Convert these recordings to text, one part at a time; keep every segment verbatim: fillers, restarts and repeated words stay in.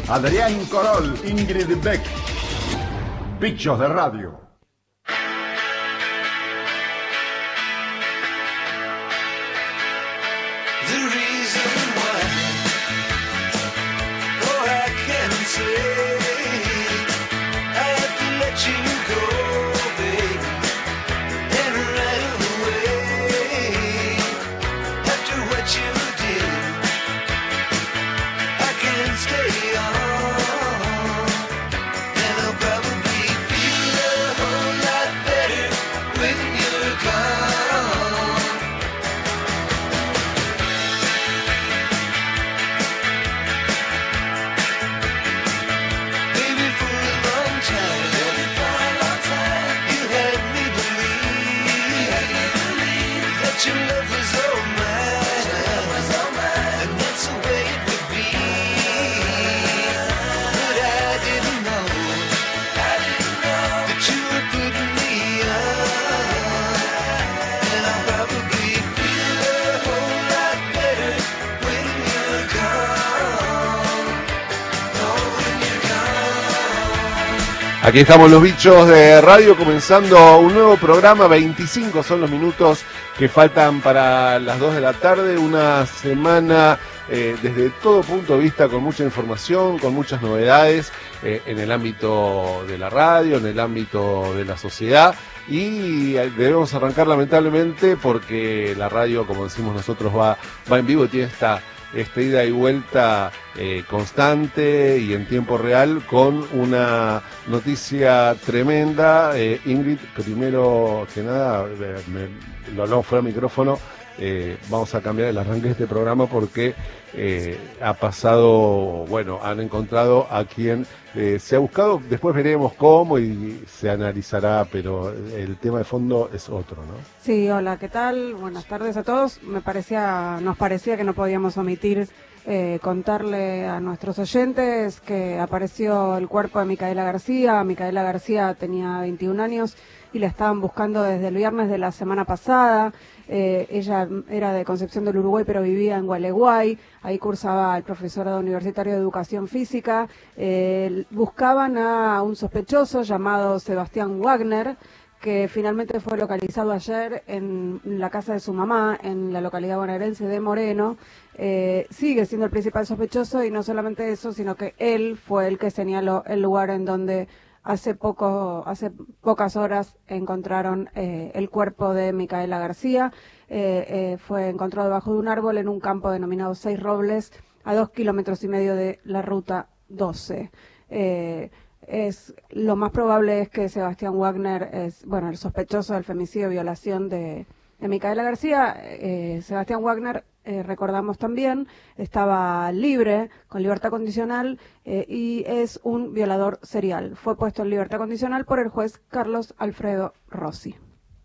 Adrián Corol, Ingrid Beck. Bichos de Radio. Aquí estamos los bichos de radio comenzando un nuevo programa. veinticinco son los minutos que faltan para las dos de la tarde. Una semana eh, desde todo punto de vista con mucha información, con muchas novedades eh, en el ámbito de la radio, en el ámbito de la sociedad. Y debemos arrancar lamentablemente porque la radio, como decimos nosotros, va, va en vivo y tiene esta... esta ida y vuelta eh, constante y en tiempo real con una noticia tremenda. Eh, Ingrid, primero que nada, eh, me, lo hablamos fuera del micrófono, eh, vamos a cambiar el arranque de este programa porque eh, ha pasado, bueno, han encontrado a quien eh, se ha buscado, después veremos cómo y se analizará, pero el tema de fondo es otro, ¿no? Sí, hola, ¿qué tal? Buenas tardes a todos. Me parecía, nos parecía que no podíamos omitir eh, contarle a nuestros oyentes que apareció el cuerpo de Micaela García. Micaela García tenía veintiún años y la estaban buscando desde el viernes de la semana pasada. Eh, ella era de Concepción del Uruguay, pero vivía en Gualeguay. Ahí cursaba el profesorado universitario de educación física. Eh, buscaban a un sospechoso llamado Sebastián Wagner, que finalmente fue localizado ayer en la casa de su mamá, en la localidad bonaerense de Moreno. Eh, sigue siendo el principal sospechoso, y no solamente eso, sino que él fue el que señaló el lugar en donde hace poco, hace pocas horas encontraron eh, el cuerpo de Micaela García. Eh, eh, fue encontrado debajo de un árbol en un campo denominado Seis Robles, a dos kilómetros y medio de la ruta doce. Eh, Es, lo más probable es que Sebastián Wagner es, bueno, el sospechoso del femicidio y violación de, de Micaela García. Eh, Sebastián Wagner, eh, recordamos también, estaba libre, con libertad condicional, eh, y es un violador serial. Fue puesto en libertad condicional por el juez Carlos Alfredo Rossi.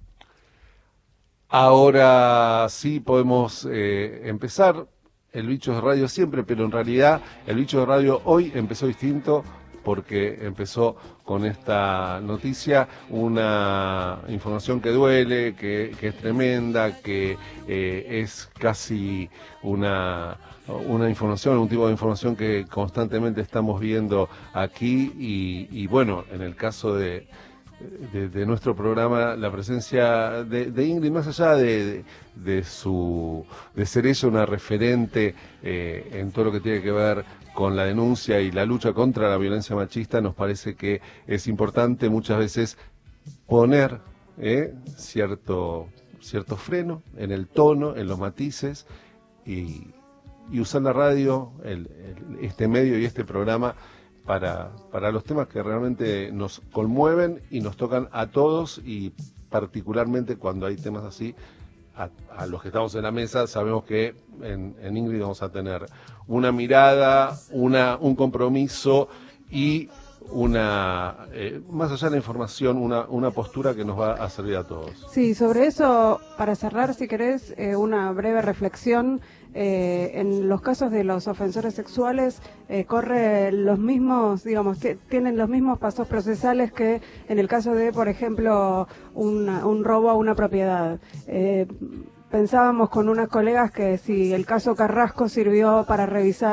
Ahora sí podemos eh, empezar el Bicho de Radio siempre, pero en realidad el Bicho de Radio hoy empezó distinto, porque empezó con esta noticia, una información que duele, que, que es tremenda, que eh, es casi una, una información, un tipo de información que constantemente estamos viendo aquí y, y bueno, en el caso de, de, de nuestro programa, la presencia de, de Ingrid, más allá de, de, de, su, de ser ella una referente eh, en todo lo que tiene que ver con la denuncia y la lucha contra la violencia machista, nos parece que es importante muchas veces poner eh, cierto, cierto freno en el tono, en los matices, y, y usar la radio, el, el, este medio y este programa para, para los temas que realmente nos conmueven y nos tocan a todos, y particularmente cuando hay temas así, A, a los que estamos en la mesa, sabemos que en, en Ingrid vamos a tener una mirada, una un compromiso y una, eh, más allá de la información, una, una postura que nos va a servir a todos. Sí, sobre eso, para cerrar, si querés, eh, una breve reflexión. Eh, en los casos de los ofensores sexuales eh, corre los mismos, digamos, tienen los mismos pasos procesales que en el caso de, por ejemplo, una, un robo a una propiedad. Eh, pensábamos con unas colegas que si el caso Carrasco sirvió para revisar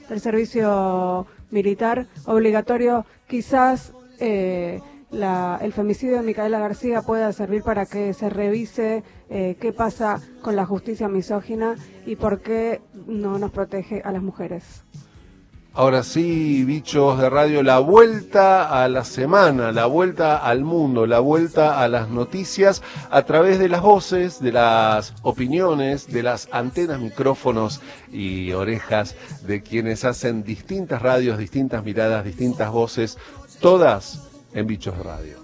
del servicio militar obligatorio, quizás eh, la, el femicidio de Micaela García pueda servir para que se revise eh, qué pasa con la justicia misógina y por qué no nos protege a las mujeres. Ahora sí, bichos de radio, la vuelta a la semana, la vuelta al mundo, la vuelta a las noticias a través de las voces, de las opiniones, de las antenas, micrófonos y orejas de quienes hacen distintas radios, distintas miradas, distintas voces, todas en Bichos de Radio.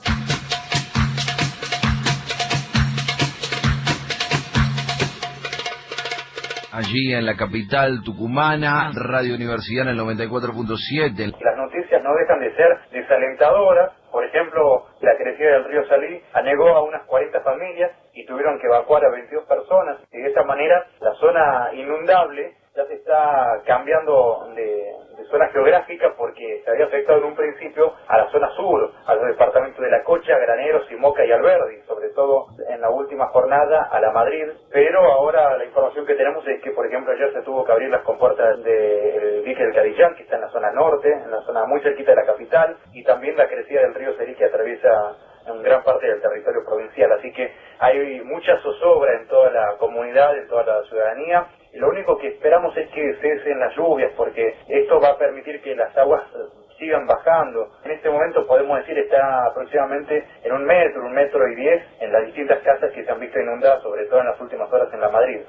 Allí en la capital tucumana, Radio Universidad en el noventa y cuatro punto siete. Las noticias no dejan de ser desalentadoras. Por ejemplo, la crecida del río Salí anegó a unas cuarenta familias y tuvieron que evacuar a veintidós personas. Y de esa manera la zona inundable ya se está cambiando de, de zona geográfica porque se había afectado en un principio a la zona sur, a los departamentos de La Cocha, Graneros, Moca y Alberdi, sobre todo en la última jornada a la Madrid. Pero ahora la información que tenemos es que, por ejemplo, ayer se tuvo que abrir las compuertas del dique del Cadillán, que está en la zona norte, en la zona muy cerquita de la capital, y también la crecida del río Serí que atraviesa en gran parte del territorio provincial. Así que hay mucha zozobra en toda la comunidad, en toda la ciudadanía. Y lo único que esperamos es que cesen las lluvias, porque esto va a permitir que las aguas sigan bajando. En este momento podemos decir está aproximadamente en un metro, un metro y diez en las distintas casas que se han visto inundadas, sobre todo en las últimas horas en la Madrid.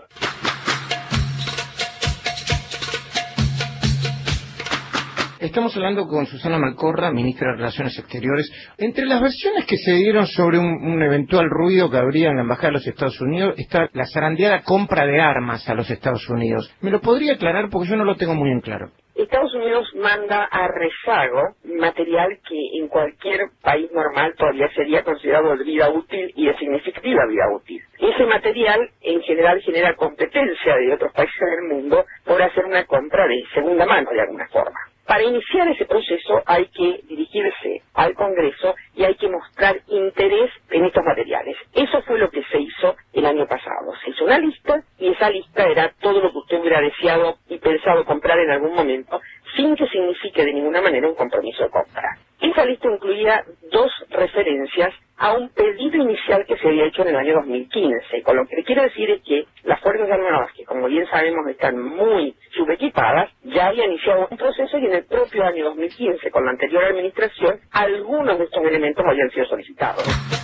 Estamos hablando con Susana Malcorra, ministra de Relaciones Exteriores. Entre las versiones que se dieron sobre un, un eventual ruido que habría en la Embajada de los Estados Unidos está la zarandeada compra de armas a los Estados Unidos. ¿Me lo podría aclarar? Porque yo no lo tengo muy en claro. Estados Unidos manda a rezago material que en cualquier país normal todavía sería considerado de vida útil y de significativa vida útil. Ese material en general genera competencia de otros países del mundo por hacer una compra de segunda mano de alguna forma. Para iniciar ese proceso hay que dirigirse al Congreso y hay que mostrar interés en estos materiales. Eso fue lo que se hizo el año pasado. Se hizo una lista y esa lista era todo lo que usted hubiera deseado y pensado comprar en algún momento, sin que signifique de ninguna manera un compromiso de compra. Esa lista incluía dos referencias a un pedido inicial que se había hecho en el año dos mil quince, con lo que quiero decir es que las Fuerzas Armadas, que como bien sabemos están muy subequipadas, ya habían iniciado un proceso y en el propio año dos mil quince, con la anterior administración, algunos de estos elementos habían sido solicitados.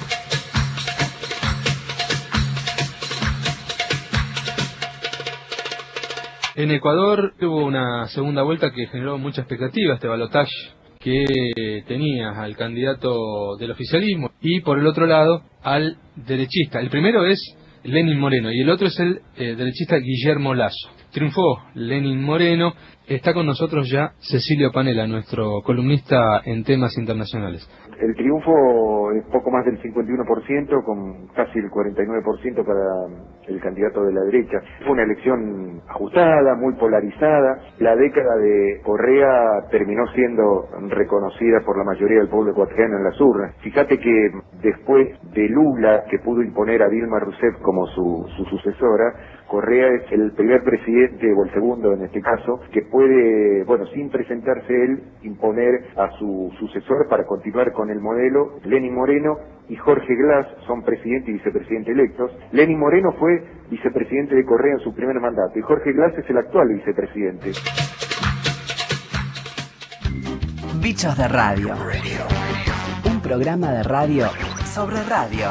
En Ecuador hubo una segunda vuelta que generó mucha expectativa, este balotaje que tenía al candidato del oficialismo y por el otro lado al derechista. El primero es Lenín Moreno y el otro es el eh, derechista Guillermo Lasso. Triunfó Lenín Moreno. Está con nosotros ya Cecilio Panela, nuestro columnista en temas internacionales. El triunfo es poco más del cincuenta y uno por ciento, con casi el cuarenta y nueve por ciento para el candidato de la derecha. Fue una elección ajustada, muy polarizada. La década de Correa terminó siendo reconocida por la mayoría del pueblo ecuatoriano en las urnas. Fíjate que después de Lula, que pudo imponer a Dilma Rousseff como su, su sucesora, Correa es el primer presidente, o el segundo en este caso, que puede, bueno, sin presentarse él, imponer a su sucesor para continuar con el modelo. Lenín Moreno y Jorge Glass son presidente y vicepresidente electos. Lenín Moreno fue vicepresidente de Correa en su primer mandato y Jorge Glass es el actual vicepresidente. Bichos de Radio. Un programa de radio sobre radio.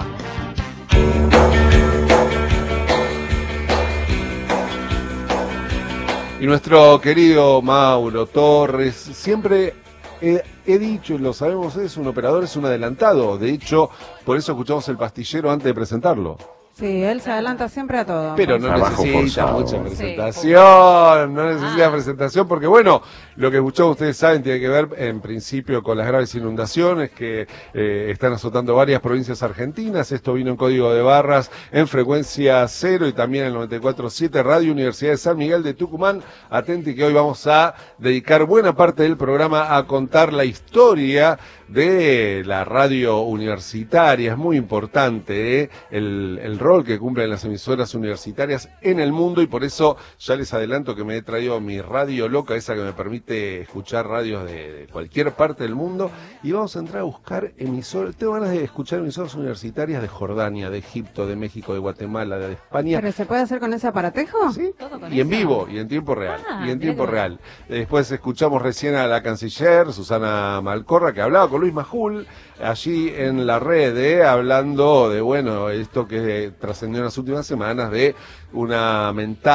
Y nuestro querido Mauro Torres, siempre he, he dicho, y lo sabemos, es un operador, es un adelantado. De hecho, por eso escuchamos el pastillero antes de presentarlo. Sí, él se adelanta siempre a todo. Pero no Trabajo necesita forzado. mucha presentación, no necesita ah. presentación, porque bueno, lo que escuchamos, ustedes saben, tiene que ver en principio con las graves inundaciones que eh, están azotando varias provincias argentinas. Esto vino en código de barras, en frecuencia cero y también en el noventa y cuatro punto siete Radio Universidad de San Miguel de Tucumán. Atenti que hoy vamos a dedicar buena parte del programa a contar la historia de la radio universitaria. Es muy importante, ¿eh? el, el rol que cumplen las emisoras universitarias en el mundo, y por eso ya les adelanto que me he traído mi radio loca, esa que me permite escuchar radios de, de cualquier parte del mundo, y vamos a entrar a buscar emisoras. Tengo ganas de escuchar emisoras universitarias de Jordania, de Egipto, de México, de Guatemala, de España. ¿Pero se puede hacer con ese aparatejo? Sí, ¿Todo y en eso? vivo, y en tiempo real, Ah, y en mirá tiempo qué real. Después escuchamos recién a la canciller, Susana Malcorra, que hablaba con Luis Majul, allí en la red, eh, hablando de, bueno, esto que trascendió en las últimas semanas, de una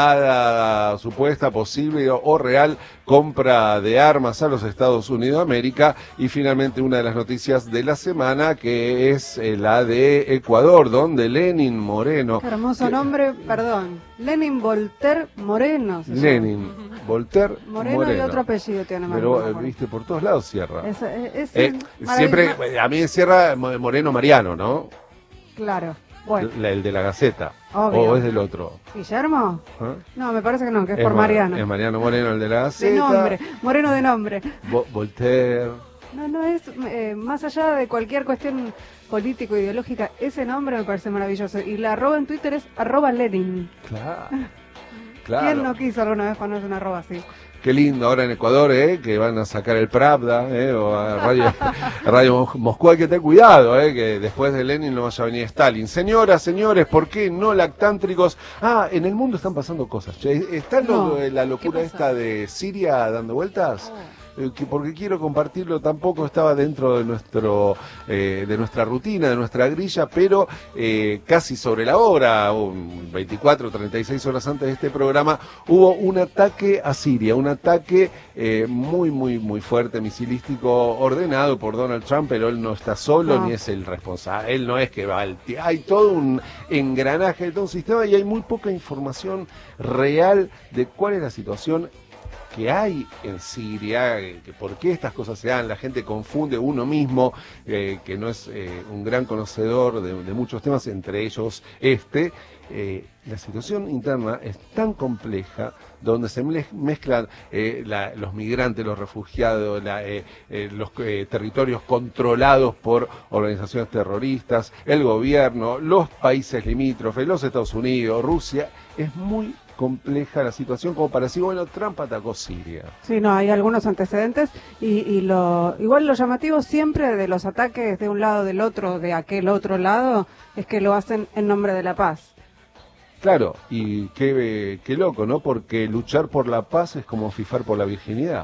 mentada supuesta, posible o real compra de armas a los Estados Unidos de América, y finalmente una de las noticias de la semana, que es eh, la de Ecuador, donde Lenin Moreno... Qué hermoso nombre, perdón. Lenin Voltaire Moreno. se llama. Lenin, Voltaire Moreno, Moreno. y otro apellido tiene más. Pero, no me eh, acuerdo. viste, por todos lados cierra. Es, es- es Eh, maravilloso. siempre, a mí me cierra Moreno Mariano, ¿no? Claro. Bueno, La- el de la Gaceta. Obvio. ¿O es del otro? ¿Guillermo? ¿Ah? No, me parece que no, que es, Es por Ma- Mariano. Es Mariano Moreno, el de la Gaceta. De nombre, Moreno de nombre. Vo- Voltaire. No, no, es eh, más allá de cualquier cuestión político-ideológica, ese nombre me parece maravilloso. Y la arroba en Twitter es arroba Lenin. Claro. ¿Quién Claro. no quiso alguna vez ponerse una arroba así? Qué lindo ahora en Ecuador, ¿eh? Que van a sacar el Pravda, ¿eh? O a Radio, Radio Mos- Moscú. Hay que tener cuidado, ¿eh? Que después de Lenin no vaya a venir Stalin. Señoras, señores, ¿por qué no lactántricos? Ah, en el mundo están pasando cosas. Che. ¿Está lo- No. la locura esta de Siria dando vueltas? Eh, que porque quiero compartirlo, tampoco estaba dentro de nuestro eh, de nuestra rutina, de nuestra grilla, pero eh, casi sobre la hora, un veinticuatro, treinta y seis horas antes de este programa, hubo un ataque a Siria, un ataque eh, muy, muy, muy fuerte, misilístico, ordenado por Donald Trump, pero él no está solo, No. ni es el responsable, él no es que va al... ti- Hay todo un engranaje, todo un sistema, y hay muy poca información real de cuál es la situación que hay en Siria, eh, que por qué estas cosas se dan. La gente confunde, uno mismo, eh, que no es eh, un gran conocedor de, de muchos temas, entre ellos este. Eh, la situación interna es tan compleja, donde se mle- mezclan eh, la- los migrantes, los refugiados, la, eh, eh, los eh, territorios controlados por organizaciones terroristas, el gobierno, los países limítrofes, los Estados Unidos, Rusia. Es muy compleja la situación como para decir, bueno, Trump atacó Siria. Sí, no, hay algunos antecedentes y, y lo igual lo llamativo siempre de los ataques de un lado, del otro, de aquel otro lado, es que lo hacen en nombre de la paz. Claro, y qué, eh, qué loco, ¿no? Porque luchar por la paz es como fifar por la virginidad.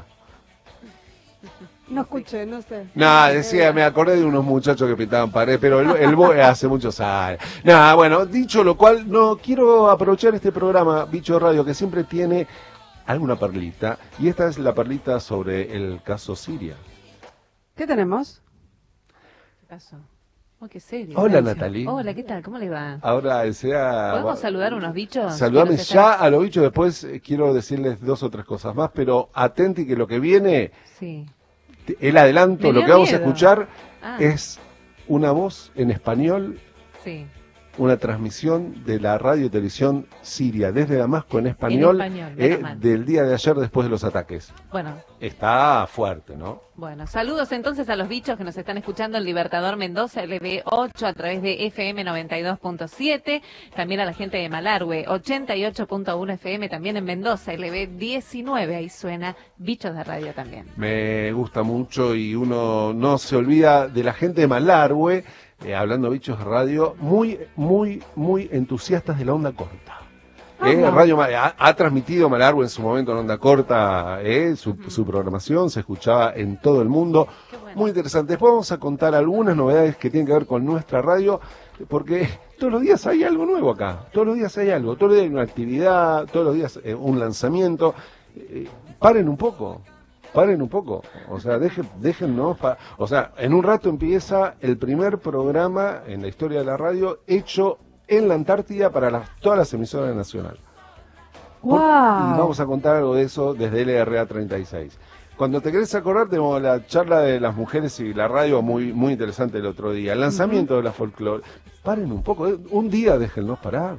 No escuché, no sé. Nada, decía, me acordé de unos muchachos que pintaban pared, pero el, el bo- hace muchos años. Nada, bueno, dicho lo cual, no quiero aprovechar este programa, Bicho Radio, que siempre tiene alguna perlita, y esta es la perlita sobre el caso Siria. ¿Qué tenemos? ¿Qué pasó? Oh, qué serio. Hola, Florencia. Natalie. Hola, ¿qué tal? ¿Cómo le va? Ahora sea... ¿Podemos saludar unos bichos? Saludame que nos ya están- a los bichos, después eh, quiero decirles dos o tres cosas más, pero atenti que lo que viene, Sí. te- el adelanto, Me lo dio que vamos a miedo. escuchar Ah. es una voz en español, Sí. una transmisión de la radio y televisión siria desde Damasco en español, español, eh, menos mal. del día de ayer después de los ataques. Bueno, Está fuerte, ¿no? bueno, saludos entonces a los bichos que nos están escuchando en Libertador Mendoza, L B ocho, a través de F M noventa y dos punto siete, también a la gente de Malargüe, ochenta y ocho punto uno F M, también en Mendoza, L B diecinueve, ahí suena Bichos de Radio también. Me gusta mucho y uno no se olvida de la gente de Malargüe, eh, hablando de Bichos de Radio, muy, muy, muy entusiastas de la onda corta. Eh, Ajá. Radio Ma- ha, ha transmitido Malargüe en su momento en onda corta, eh, su, su programación se escuchaba en todo el mundo. Muy interesante. Después vamos a contar algunas novedades que tienen que ver con nuestra radio, porque todos los días hay algo nuevo acá. Todos los días hay algo. Todos los días hay una actividad, todos los días eh, un lanzamiento. Eh, paren un poco. Paren un poco, o sea, dejen, déjennos, pa- o sea, en un rato empieza el primer programa en la historia de la radio hecho en la Antártida para las, todas las emisoras nacionales. Por- Wow. Y vamos a contar algo de eso desde L R A treinta y seis. Cuando te querés acordar, tenemos la charla de las mujeres y la radio muy muy interesante el otro día. El lanzamiento de la folclore. Paren un poco, eh, un día déjennos parar.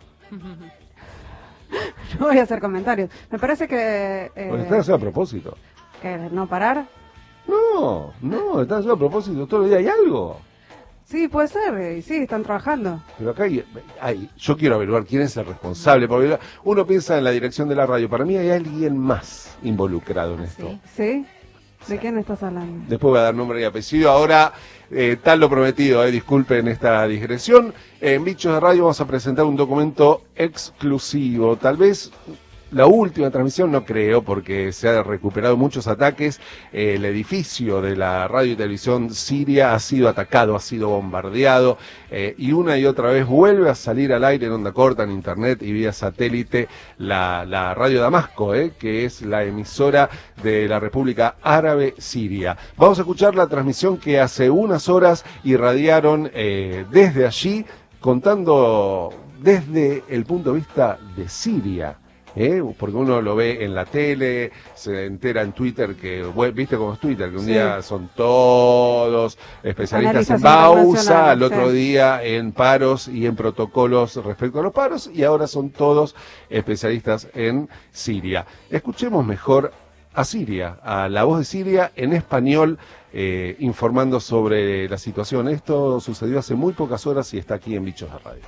No voy a hacer comentarios. Me parece que... eh, Porque están haciendo a propósito. que no parar. No, no, están haciendo a propósito. Todos los días hay algo. Sí, puede ser, y sí, están trabajando. Pero acá hay, hay, yo quiero averiguar quién es el responsable, porque uno piensa en la dirección de la radio, para mí hay alguien más involucrado en esto. ¿Sí? ¿De quién estás hablando? Después voy a dar nombre y apellido. Ahora, eh, tal lo prometido, eh, disculpen esta digresión. En Bichos de Radio vamos a presentar un documento exclusivo. Tal vez la última transmisión, no creo, porque se han recuperado muchos ataques. Eh, el edificio de la radio y televisión siria ha sido atacado, ha sido bombardeado, eh, y una y otra vez vuelve a salir al aire en onda corta, en internet y vía satélite, la, la Radio Damasco, eh, que es la emisora de la República Árabe Siria. Vamos a escuchar la transmisión que hace unas horas irradiaron eh, desde allí, contando desde el punto de vista de Siria. ¿Eh? Porque uno lo ve en la tele, se entera en Twitter, que viste cómo es Twitter, que un sí. día son todos especialistas en Bausa, al otro sí. día en paros y en protocolos respecto a los paros, y ahora son todos especialistas en Siria. Escuchemos mejor a Siria, a la voz de Siria en español, eh, informando sobre la situación. Esto sucedió hace muy pocas horas y está aquí en Bichos de Radio.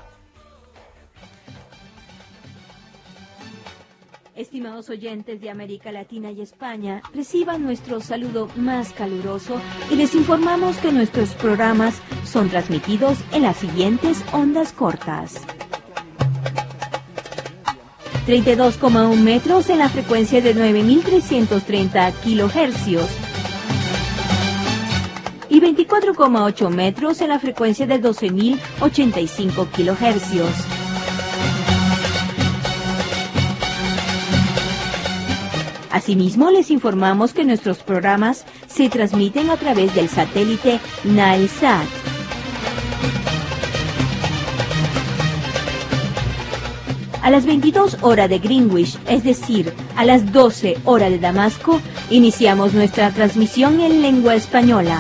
Estimados oyentes de América Latina y España, reciban nuestro saludo más caluroso y les informamos que nuestros programas son transmitidos en las siguientes ondas cortas. treinta y dos coma uno metros en la frecuencia de nueve mil trescientos treinta kilohercios y veinticuatro coma ocho metros en la frecuencia de doce mil ochenta y cinco kilohercios. Asimismo, les informamos que nuestros programas se transmiten a través del satélite Nilesat. A las veintidós horas de Greenwich, es decir, a las doce horas de Damasco, iniciamos nuestra transmisión en lengua española.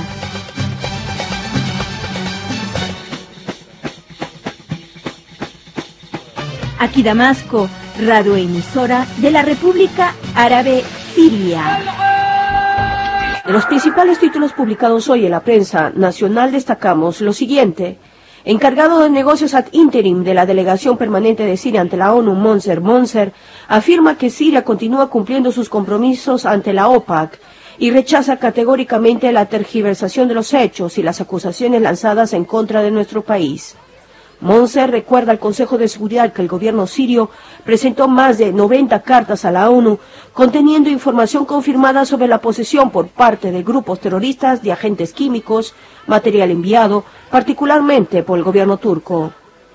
Aquí Damasco, radioemisora de la República Árabe Siria. De los principales títulos publicados hoy en la prensa nacional destacamos lo siguiente. Encargado de negocios ad interim de la Delegación Permanente de Siria ante la ONU, Monser Monser, afirma que Siria continúa cumpliendo sus compromisos ante la OPAC y rechaza categóricamente la tergiversación de los hechos y las acusaciones lanzadas en contra de nuestro país. Monser recuerda al Consejo de Seguridad que el gobierno sirio presentó más de noventa cartas a la ONU conteniendo información confirmada sobre la posesión por parte de grupos terroristas de agentes químicos, material enviado particularmente por el gobierno turco.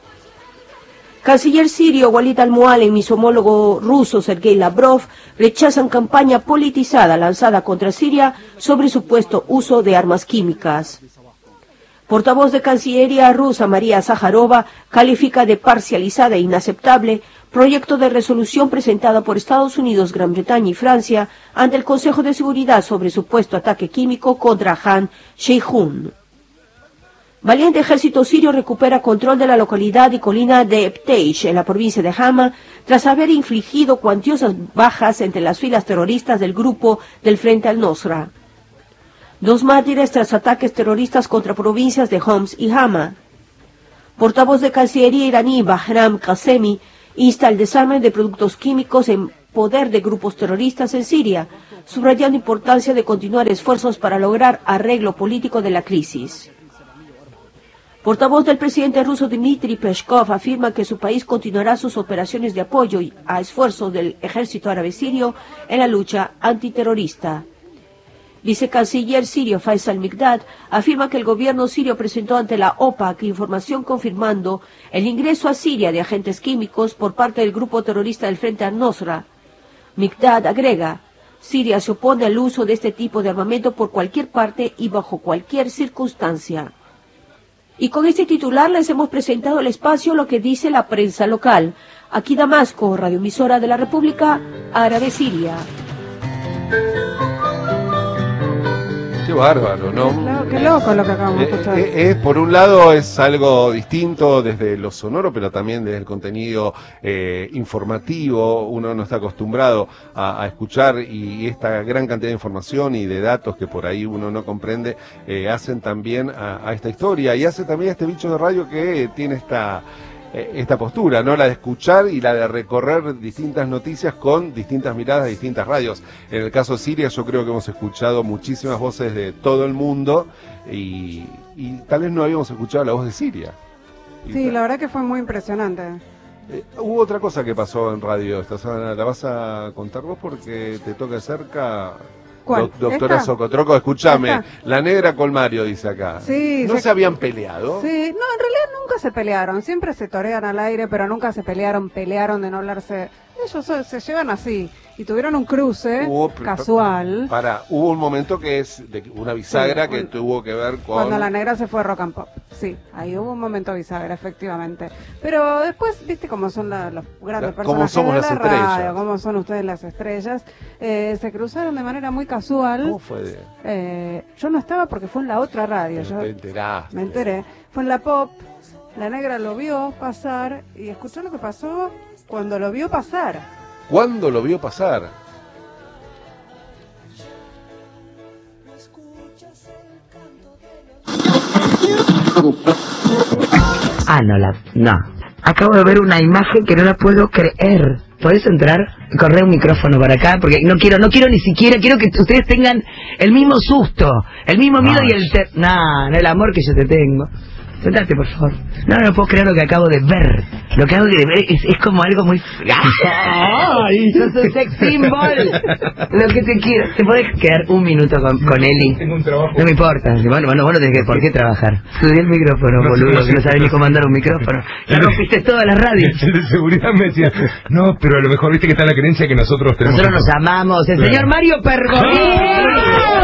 Canciller sirio Walid al-Mualem y su homólogo ruso Sergei Lavrov rechazan campaña politizada lanzada contra Siria sobre supuesto uso de armas químicas. Portavoz de Cancillería rusa María Zaharova califica de parcializada e inaceptable proyecto de resolución presentada por Estados Unidos, Gran Bretaña y Francia ante el Consejo de Seguridad sobre supuesto ataque químico contra Han Sheikhoun. Valiente ejército sirio recupera control de la localidad y colina de Ebteish en la provincia de Hama tras haber infligido cuantiosas bajas entre las filas terroristas del grupo del Frente al-Nosra. Dos mártires tras ataques terroristas contra provincias de Homs y Hama. Portavoz de Cancillería iraní Bahram Qasemi insta al desarme de productos químicos en poder de grupos terroristas en Siria, subrayando importancia de continuar esfuerzos para lograr arreglo político de la crisis. Portavoz del presidente ruso Dmitry Peskov afirma que su país continuará sus operaciones de apoyo a esfuerzos del ejército árabe sirio en la lucha antiterrorista. Vicecanciller sirio Faisal Mikdad afirma que el gobierno sirio presentó ante la OPAC información confirmando el ingreso a Siria de agentes químicos por parte del grupo terrorista del Frente al-Nosra. Mikdad agrega, Siria se opone al uso de este tipo de armamento por cualquier parte y bajo cualquier circunstancia. Y con este titular les hemos presentado el espacio Lo que dice la prensa local. Aquí Damasco, radioemisora de la República Árabe Siria. Qué bárbaro, ¿no? Qué loco lo que acabamos de escuchar. Eh, eh, eh, por un lado es algo distinto desde lo sonoro, pero también desde el contenido eh, informativo. Uno no está acostumbrado a, a escuchar y, y esta gran cantidad de información y de datos que por ahí uno no comprende eh, hacen también a, a esta historia y hace también a este bicho de radio que tiene esta... esta postura, ¿no? La de escuchar y la de recorrer distintas noticias con distintas miradas de distintas radios. En el caso de Siria yo creo que hemos escuchado muchísimas voces de todo el mundo y, y tal vez no habíamos escuchado la voz de Siria. Y Sí, tal. la verdad que fue muy impresionante. Eh, hubo otra cosa que pasó en radio esta semana, ¿la vas a contar vos porque te toca de cerca? ¿Cuál? Do- doctora ¿Esta? Socotroco, escúchame, ¿Esta? la negra Colmario dice acá. Sí, ¿No se- se habían peleado? Sí, no, en realidad nunca se pelearon, siempre se torean al aire, pero nunca se pelearon, pelearon de no hablarse. Ellos so- se llevan así y tuvieron un cruce Hubo- p- casual Para, hubo un momento que es de una bisagra Sí, que un- tuvo que ver con... cuando la negra se fue a Rock and Pop. Sí, ahí hubo un momento bisagra, efectivamente. Pero después, viste cómo son la- los grandes La- cómo personajes somos de las la estrellas. radio, cómo son ustedes las estrellas. Eh, se cruzaron de manera muy casual. ¿Cómo fue de...? Eh, yo no estaba porque fue en la otra radio. Yo Te enteraste. me enteré. Fue en la Pop. La negra lo vio pasar y escuchó lo que pasó cuando lo vio pasar. ¿Cuándo lo vio pasar? Ah, no, la, no. Acabo de ver una imagen que no la puedo creer. ¿Podés entrar? Correr un micrófono para acá, porque no quiero, no quiero ni siquiera, quiero que ustedes tengan el mismo susto, el mismo miedo y el... Ter no, no, el amor que yo te tengo. Sentate, por favor. No, no puedo creer lo que acabo de ver. Lo que acabo de ver es, es como algo muy... ¡Ay! ¡Sos un sex symbol! Lo que te quiero. ¿Te podés quedar un minuto con, con Eli? Tengo un trabajo. No me importa. Bueno, bueno, vos no tenés que por qué trabajar. Subí el micrófono, No, boludo, no, que no sí. sabés ni cómo andar un micrófono. Ya rompiste todas las radios. El de seguridad me decía, no, pero a lo mejor viste que está la creencia que nosotros tenemos... Nosotros nos amamos. El Claro. señor Mario Pergolini.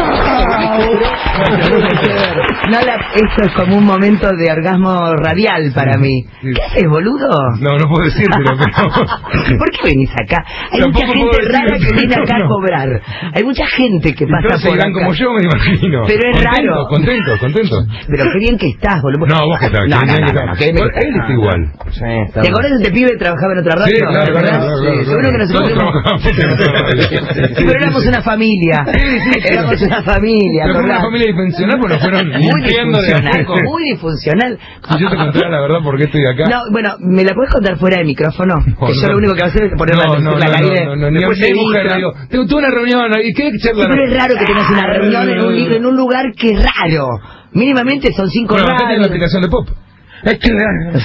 No, la, esto es como un momento de orgasmo radial para mí. ¿Qué haces, boludo? No, no puedo decírtelo, pero... ¿Por qué venís acá? Hay Tampoco mucha puedo gente decirlo, rara que viene no, acá a no. cobrar. Hay mucha gente que Y pasa todos por seguirán acá. como yo, me imagino. Pero es Contento, raro. Contento, contento. Pero qué bien que estás, boludo. No, vos que estás. No, que no, bien no, que no, estás. no, qué bien que Él está igual. ¿Te acordás de este pibe que trabajaba en otra radio? Sí, claro, ¿Te acordás? claro, claro, Sí, claro. seguro que nos Todos encontramos. trabajamos. Sí, pero éramos una familia. Éramos una familia, Pero fue una ¿acordás? familia disfuncional, pues nos fueron Muy limpiando de a disfuncional, poco. muy disfuncional. Si yo te contara la verdad por qué estoy acá. No, bueno, ¿me la puedes contar fuera de micrófono? No, que yo no. lo único que voy a hacer es ponerla No, en no, la no, calle. no, no, ni a Después mi te mujer le edito. digo, tengo tuve una reunión, ¿y qué Sí, charla? pero es raro que tengas una reunión en un, li- en un lugar que es raro. Mínimamente son cinco Bueno, acá tiene la radios. aplicación de pop. Es que...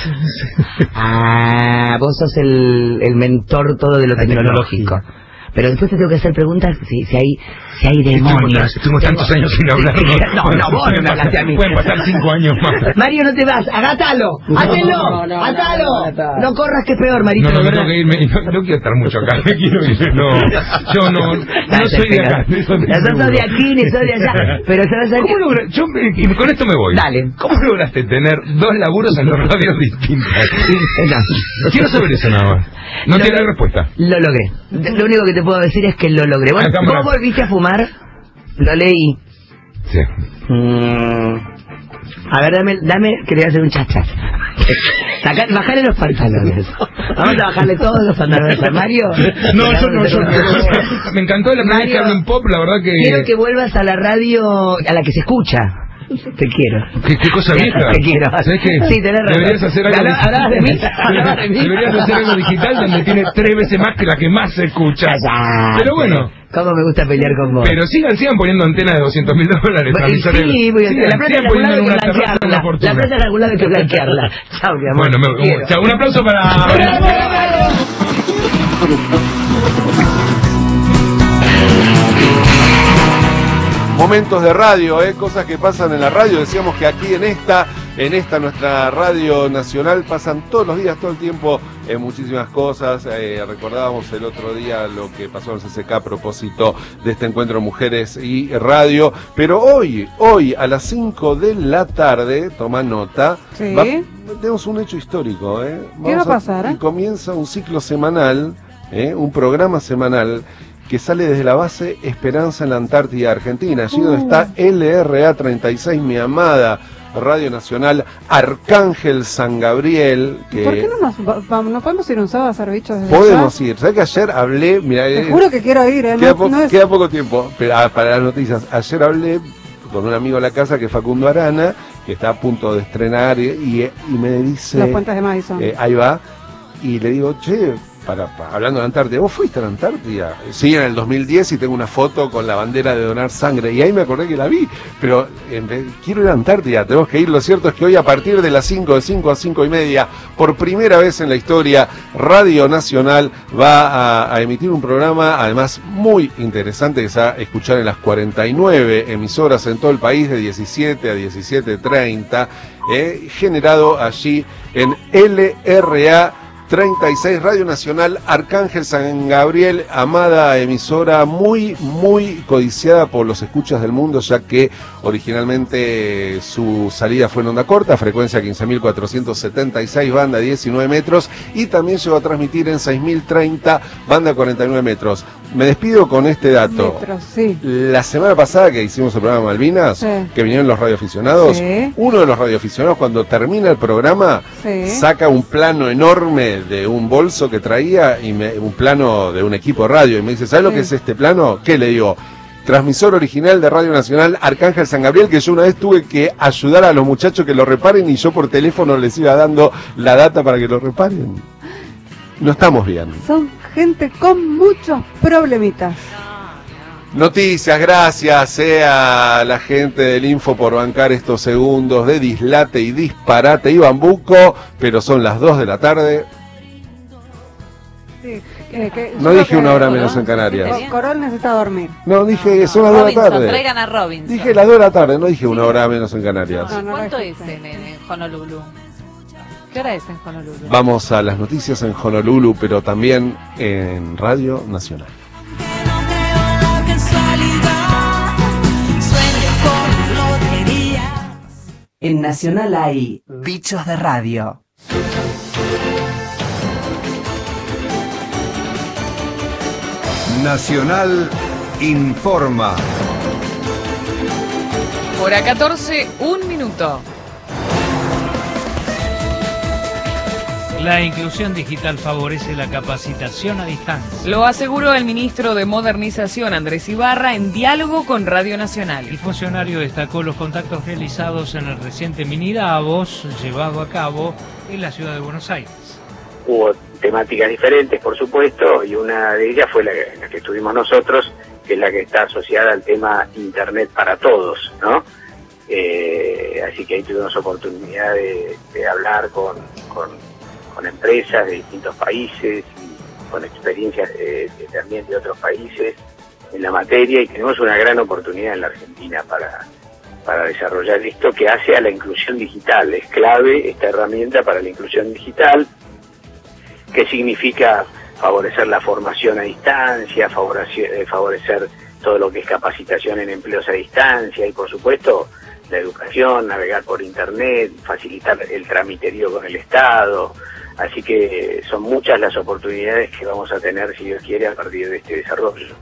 Ah, vos sos el, el mentor todo de lo tecnológico. Pero después te tengo que hacer preguntas si, si hay si hay demonios. Estuvimos tantos años sin hablar. No, no, vos no me hablaste a mí. Pueden pasar cinco años más. Mario, no te vas, agátalo, átelo, atalo. No corras que es peor, Marito. No, no, de me verdad. tengo que irme. Y no, no quiero estar mucho acá. Me quiero ir. No, yo no, no soy de acá. de eso estoy No sos seguro. de aquí ni sos de allá. Pero sabes ¿Cómo logra- yo me- y con esto me voy. Dale. ¿Cómo lograste tener dos laburos en dos radios distintas? Quiero saber eso nada más. No Lo- tiene respuesta. Lo logré. Lo único que te puedo decir es que lo logré. Bueno, Acá, ¿cómo mira. volviste a fumar? Lo leí. Sí. Mm. A ver, dame, dame, quería hacer un chachas. Saca, bajale los pantalones. Vamos a bajarle todos los pantalones a Mario. No, yo no, yo no. Me encantó la primera vez que hablo en pop, la verdad que... Quiero que vuelvas a la radio a la que se escucha. Te quiero. ¿Qué, qué cosa vieja? Te quiero. ¿Sabes qué? Sí, tenés razón. Deberías hacer algo Habla- hablabas de mí, hablabas de mí. Deberías hacer algo digital donde tiene tres veces más que la que más se escucha. Pero bueno. ¿Cómo me gusta pelear con vos? Pero sigan, sigan poniendo antenas de doscientos mil dólares. Bueno, transmisores. sí, voy a hacer. Sigan, La plata sigan de algún lado poniendo en hay una que terraza una blanquearla. fortuna. La plata de algún lado hay que blanquearla. Chao, mi amor. Bueno, me, Quiero. chao, un aplauso para... Momentos de radio, ¿eh? Cosas que pasan en la radio. Decíamos que aquí en esta, en esta nuestra radio nacional pasan todos los días, todo el tiempo, eh, muchísimas cosas. Eh, recordábamos el otro día lo que pasó en el C C K a propósito de este encuentro Mujeres y Radio. Pero hoy, hoy a las cinco de la tarde, toma nota, Sí. va- tenemos un hecho histórico. ¿eh? ¿Qué va a Vamos pasar, eh? Y comienza un ciclo semanal, ¿eh? Un programa semanal que sale desde la base Esperanza en la Antártida Argentina, allí donde está L R A treinta y seis, mi amada Radio Nacional Arcángel San Gabriel. Que ¿Por qué no nos va- va- no podemos ir un sábado a hacer bichos desde podemos allá? ir? ¿Sabes que ayer hablé? Mira, Te eh, juro que quiero ir, ¿eh? queda, No- po- no es- queda poco tiempo pero, ah, para las noticias. Ayer hablé con un amigo de la casa que es Facundo Arana, que está a punto de estrenar y, y, y me dice... Los puentes de Madison. eh, ahí va. Y le digo, che, para, para- hablando de la Antártida, ¿vos fuiste a la Antártida? Sí, en el dos mil diez y tengo una foto con la bandera de donar sangre. Y ahí me acordé que la vi. Pero en vez- quiero ir a la Antártida, tenemos que ir. Lo cierto es que hoy a partir de las cinco, de cinco a cinco y media, por primera vez en la historia, Radio Nacional va a, a emitir un programa, además muy interesante, que se va a escuchar en las cuarenta y nueve emisoras en todo el país, de diecisiete a diecisiete treinta, eh, generado allí en L R A treinta y seis, Radio Nacional Arcángel San Gabriel, amada emisora, muy, muy codiciada por los escuchas del mundo, ya que originalmente su salida fue en onda corta, frecuencia quince mil cuatrocientos setenta y seis, banda diecinueve metros, y también llegó a transmitir en seis mil treinta, banda cuarenta y nueve metros. Me despido con este dato. Metros, sí. La semana pasada que hicimos el programa Malvinas, Sí. que vinieron los radioaficionados, Sí. uno de los radioaficionados cuando termina el programa Sí. saca un plano enorme de un bolso que traía, y me- un plano de un equipo de radio, y me dice, ¿sabes lo Sí. que es este plano? ¿Qué le digo? Transmisor original de Radio Nacional Arcángel San Gabriel, que yo una vez tuve que ayudar a los muchachos que lo reparen y yo por teléfono les iba dando la data para que lo reparen. No estamos bien. Son gente con muchos problemitas. Noticias, gracias eh, a la gente del Info por bancar estos segundos de dislate y disparate y bambuco, pero son las dos de la tarde. Sí, eh, que- No yo dije creo una que- hora menos en Canarias. Co- Corol necesita dormir. No, dije son las dos de la Robinson, tarde. traigan a Robinson. Dije las dos de la tarde, no dije una hora menos en Canarias. No, no lo ¿Cuánto es dijiste. en, en Honolulu? ¿Qué hora es en Honolulu? Vamos a las noticias en Honolulu, pero también en Radio Nacional. En Nacional hay Bichos de Radio. Nacional informa. Hora catorce, un minuto. La inclusión digital favorece la capacitación a distancia. Lo aseguró el ministro de Modernización, Andrés Ibarra, en diálogo con Radio Nacional. El funcionario destacó los contactos realizados en el reciente mini Davos llevado a cabo en la ciudad de Buenos Aires. Hubo temáticas diferentes, por supuesto, y una de ellas fue la que, la que estuvimos nosotros, que es la que está asociada al tema Internet para todos, ¿no? Eh, así que ahí tuvimos oportunidad de, de hablar con, con, con empresas de distintos países y con experiencias de, de, también de otros países en la materia, y tenemos una gran oportunidad en la Argentina para, para desarrollar esto que hace a la inclusión digital. Es clave esta herramienta para la inclusión digital, que significa favorecer la formación a distancia, favorecer, eh, favorecer todo lo que es capacitación en empleos a distancia y, por supuesto, la educación, navegar por Internet, facilitar el tramiterío con el Estado. Así que son muchas las oportunidades que vamos a tener, si Dios quiere, a partir de este desarrollo.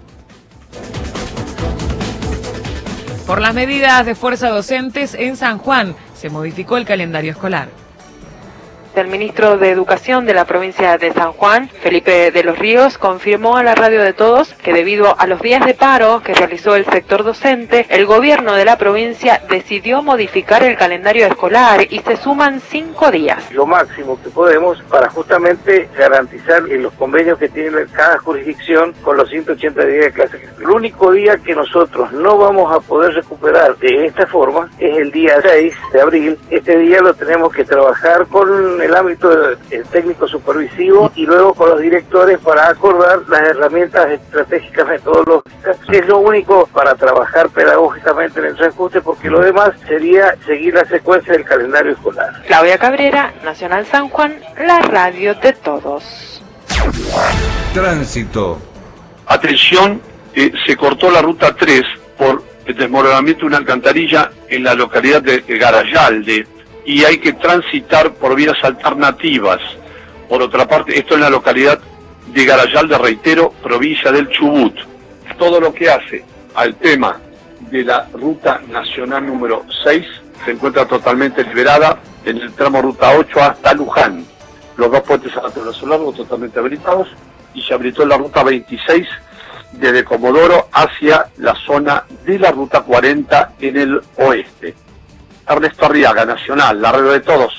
Por las medidas de fuerza docentes en San Juan, se modificó el calendario escolar. El ministro de Educación de la provincia de San Juan, Felipe de los Ríos, confirmó a la radio de todos que debido a los días de paro que realizó el sector docente, el gobierno de la provincia decidió modificar el calendario escolar y se suman cinco días. Lo máximo que podemos para justamente garantizar en los convenios que tiene cada jurisdicción con los ciento ochenta días de clase. El único día que nosotros no vamos a poder recuperar de esta forma es el día seis de abril. Este día lo tenemos que trabajar con el ámbito del técnico supervisivo y luego con los directores para acordar las herramientas estratégicas metodológicas, que es lo único para trabajar pedagógicamente en el reajuste, porque lo demás sería seguir la secuencia del calendario escolar. Claudia Cabrera, Nacional San Juan, la radio de todos. Tránsito. Atención, eh, se cortó la ruta tres por el desmoronamiento de una alcantarilla en la localidad de Garayalde, y hay que transitar por vías alternativas. Por otra parte, esto en la localidad de Garayalde, reitero, provincia del Chubut. todo lo que hace al tema de la ruta nacional número seis se encuentra totalmente liberada en el tramo ruta ocho hasta Luján. Los dos puentes a Brazo Largo totalmente habilitados, y se habilitó la ruta veintiséis desde Comodoro hacia la zona de la ruta cuarenta en el oeste. Ernesto Arriaga, Nacional, la red de todos.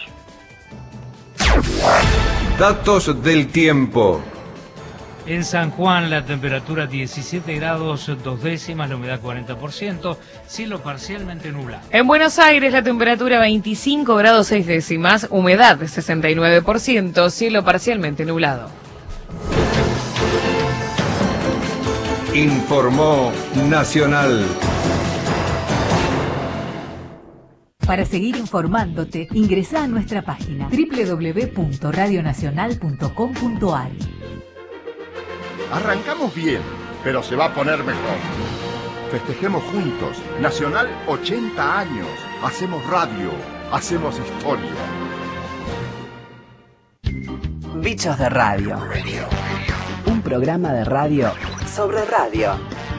Datos del tiempo. En San Juan la temperatura diecisiete grados dos décimas, la humedad cuarenta por ciento, cielo parcialmente nublado. En Buenos Aires la temperatura veinticinco grados seis décimas, humedad sesenta y nueve por ciento, cielo parcialmente nublado. Informó Nacional. Para seguir informándote, ingresa a nuestra página doble u doble u doble u punto radio nacional punto com punto a r. Arrancamos bien, pero se va a poner mejor. Festejemos juntos. Nacional ochenta años. Hacemos radio. Hacemos historia. Bichos de Radio. Un programa de radio sobre radio.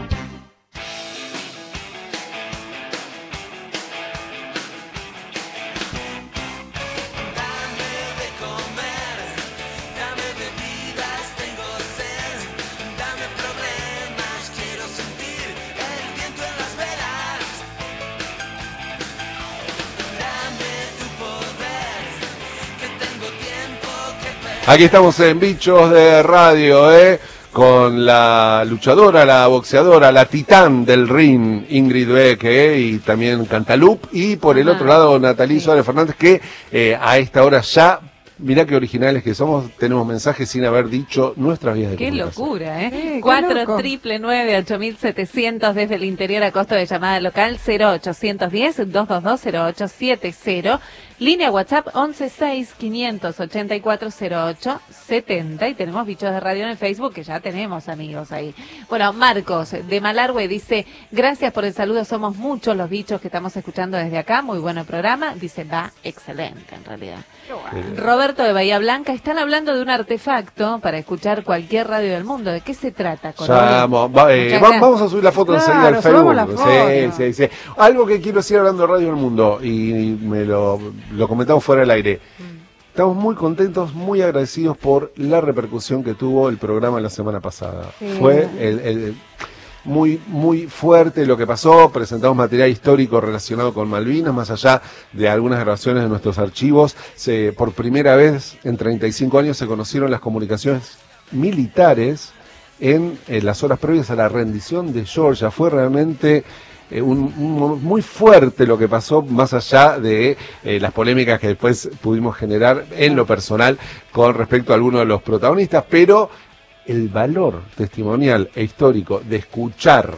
Aquí estamos en Bichos de Radio, ¿eh? Con la luchadora, la boxeadora, la titán del ring, Ingrid Beck, ¿eh? Y también Cantalup. Y por el ah, otro lado, Natalí sí. Suárez Fernández, que eh, a esta hora ya, mirá qué originales que somos, tenemos mensajes sin haber dicho nuestras vías de qué comunicación. Locura, ¿eh? Sí, cuatro loco. triple nueve ocho mil setecientos desde el interior a costo de llamada local cero ochocientos diez dos dos dos cero ocho siete cero. Línea WhatsApp once seis quinientos ochenta y cuatro cero ocho setenta, y tenemos Bichos de Radio en el Facebook, que ya tenemos amigos ahí. Bueno, Marcos de Malargüe dice, gracias por el saludo, somos muchos los bichos que estamos escuchando desde acá, muy bueno el programa, dice, va excelente en realidad. Roberto de Bahía Blanca, están hablando de un artefacto para escuchar cualquier radio del mundo, ¿de qué se trata? Ya, vamos, va, eh, va, vamos a subir la foto enseguida al Facebook. Sí, sí, sí. Algo que quiero decir hablando de Radio del Mundo, y me lo... lo comentamos fuera del aire. Estamos muy contentos, muy agradecidos por la repercusión que tuvo el programa la semana pasada. Sí. Fue el, el, muy muy fuerte lo que pasó, presentamos material histórico relacionado con Malvinas, más allá de algunas grabaciones de nuestros archivos. Se, por primera vez en treinta y cinco años se conocieron las comunicaciones militares en, en las horas previas a la rendición de Georgia. Fue realmente... Eh, un, un, muy fuerte lo que pasó, más allá de eh, las polémicas que después pudimos generar en lo personal con respecto a algunos de los protagonistas, pero el valor testimonial e histórico de escuchar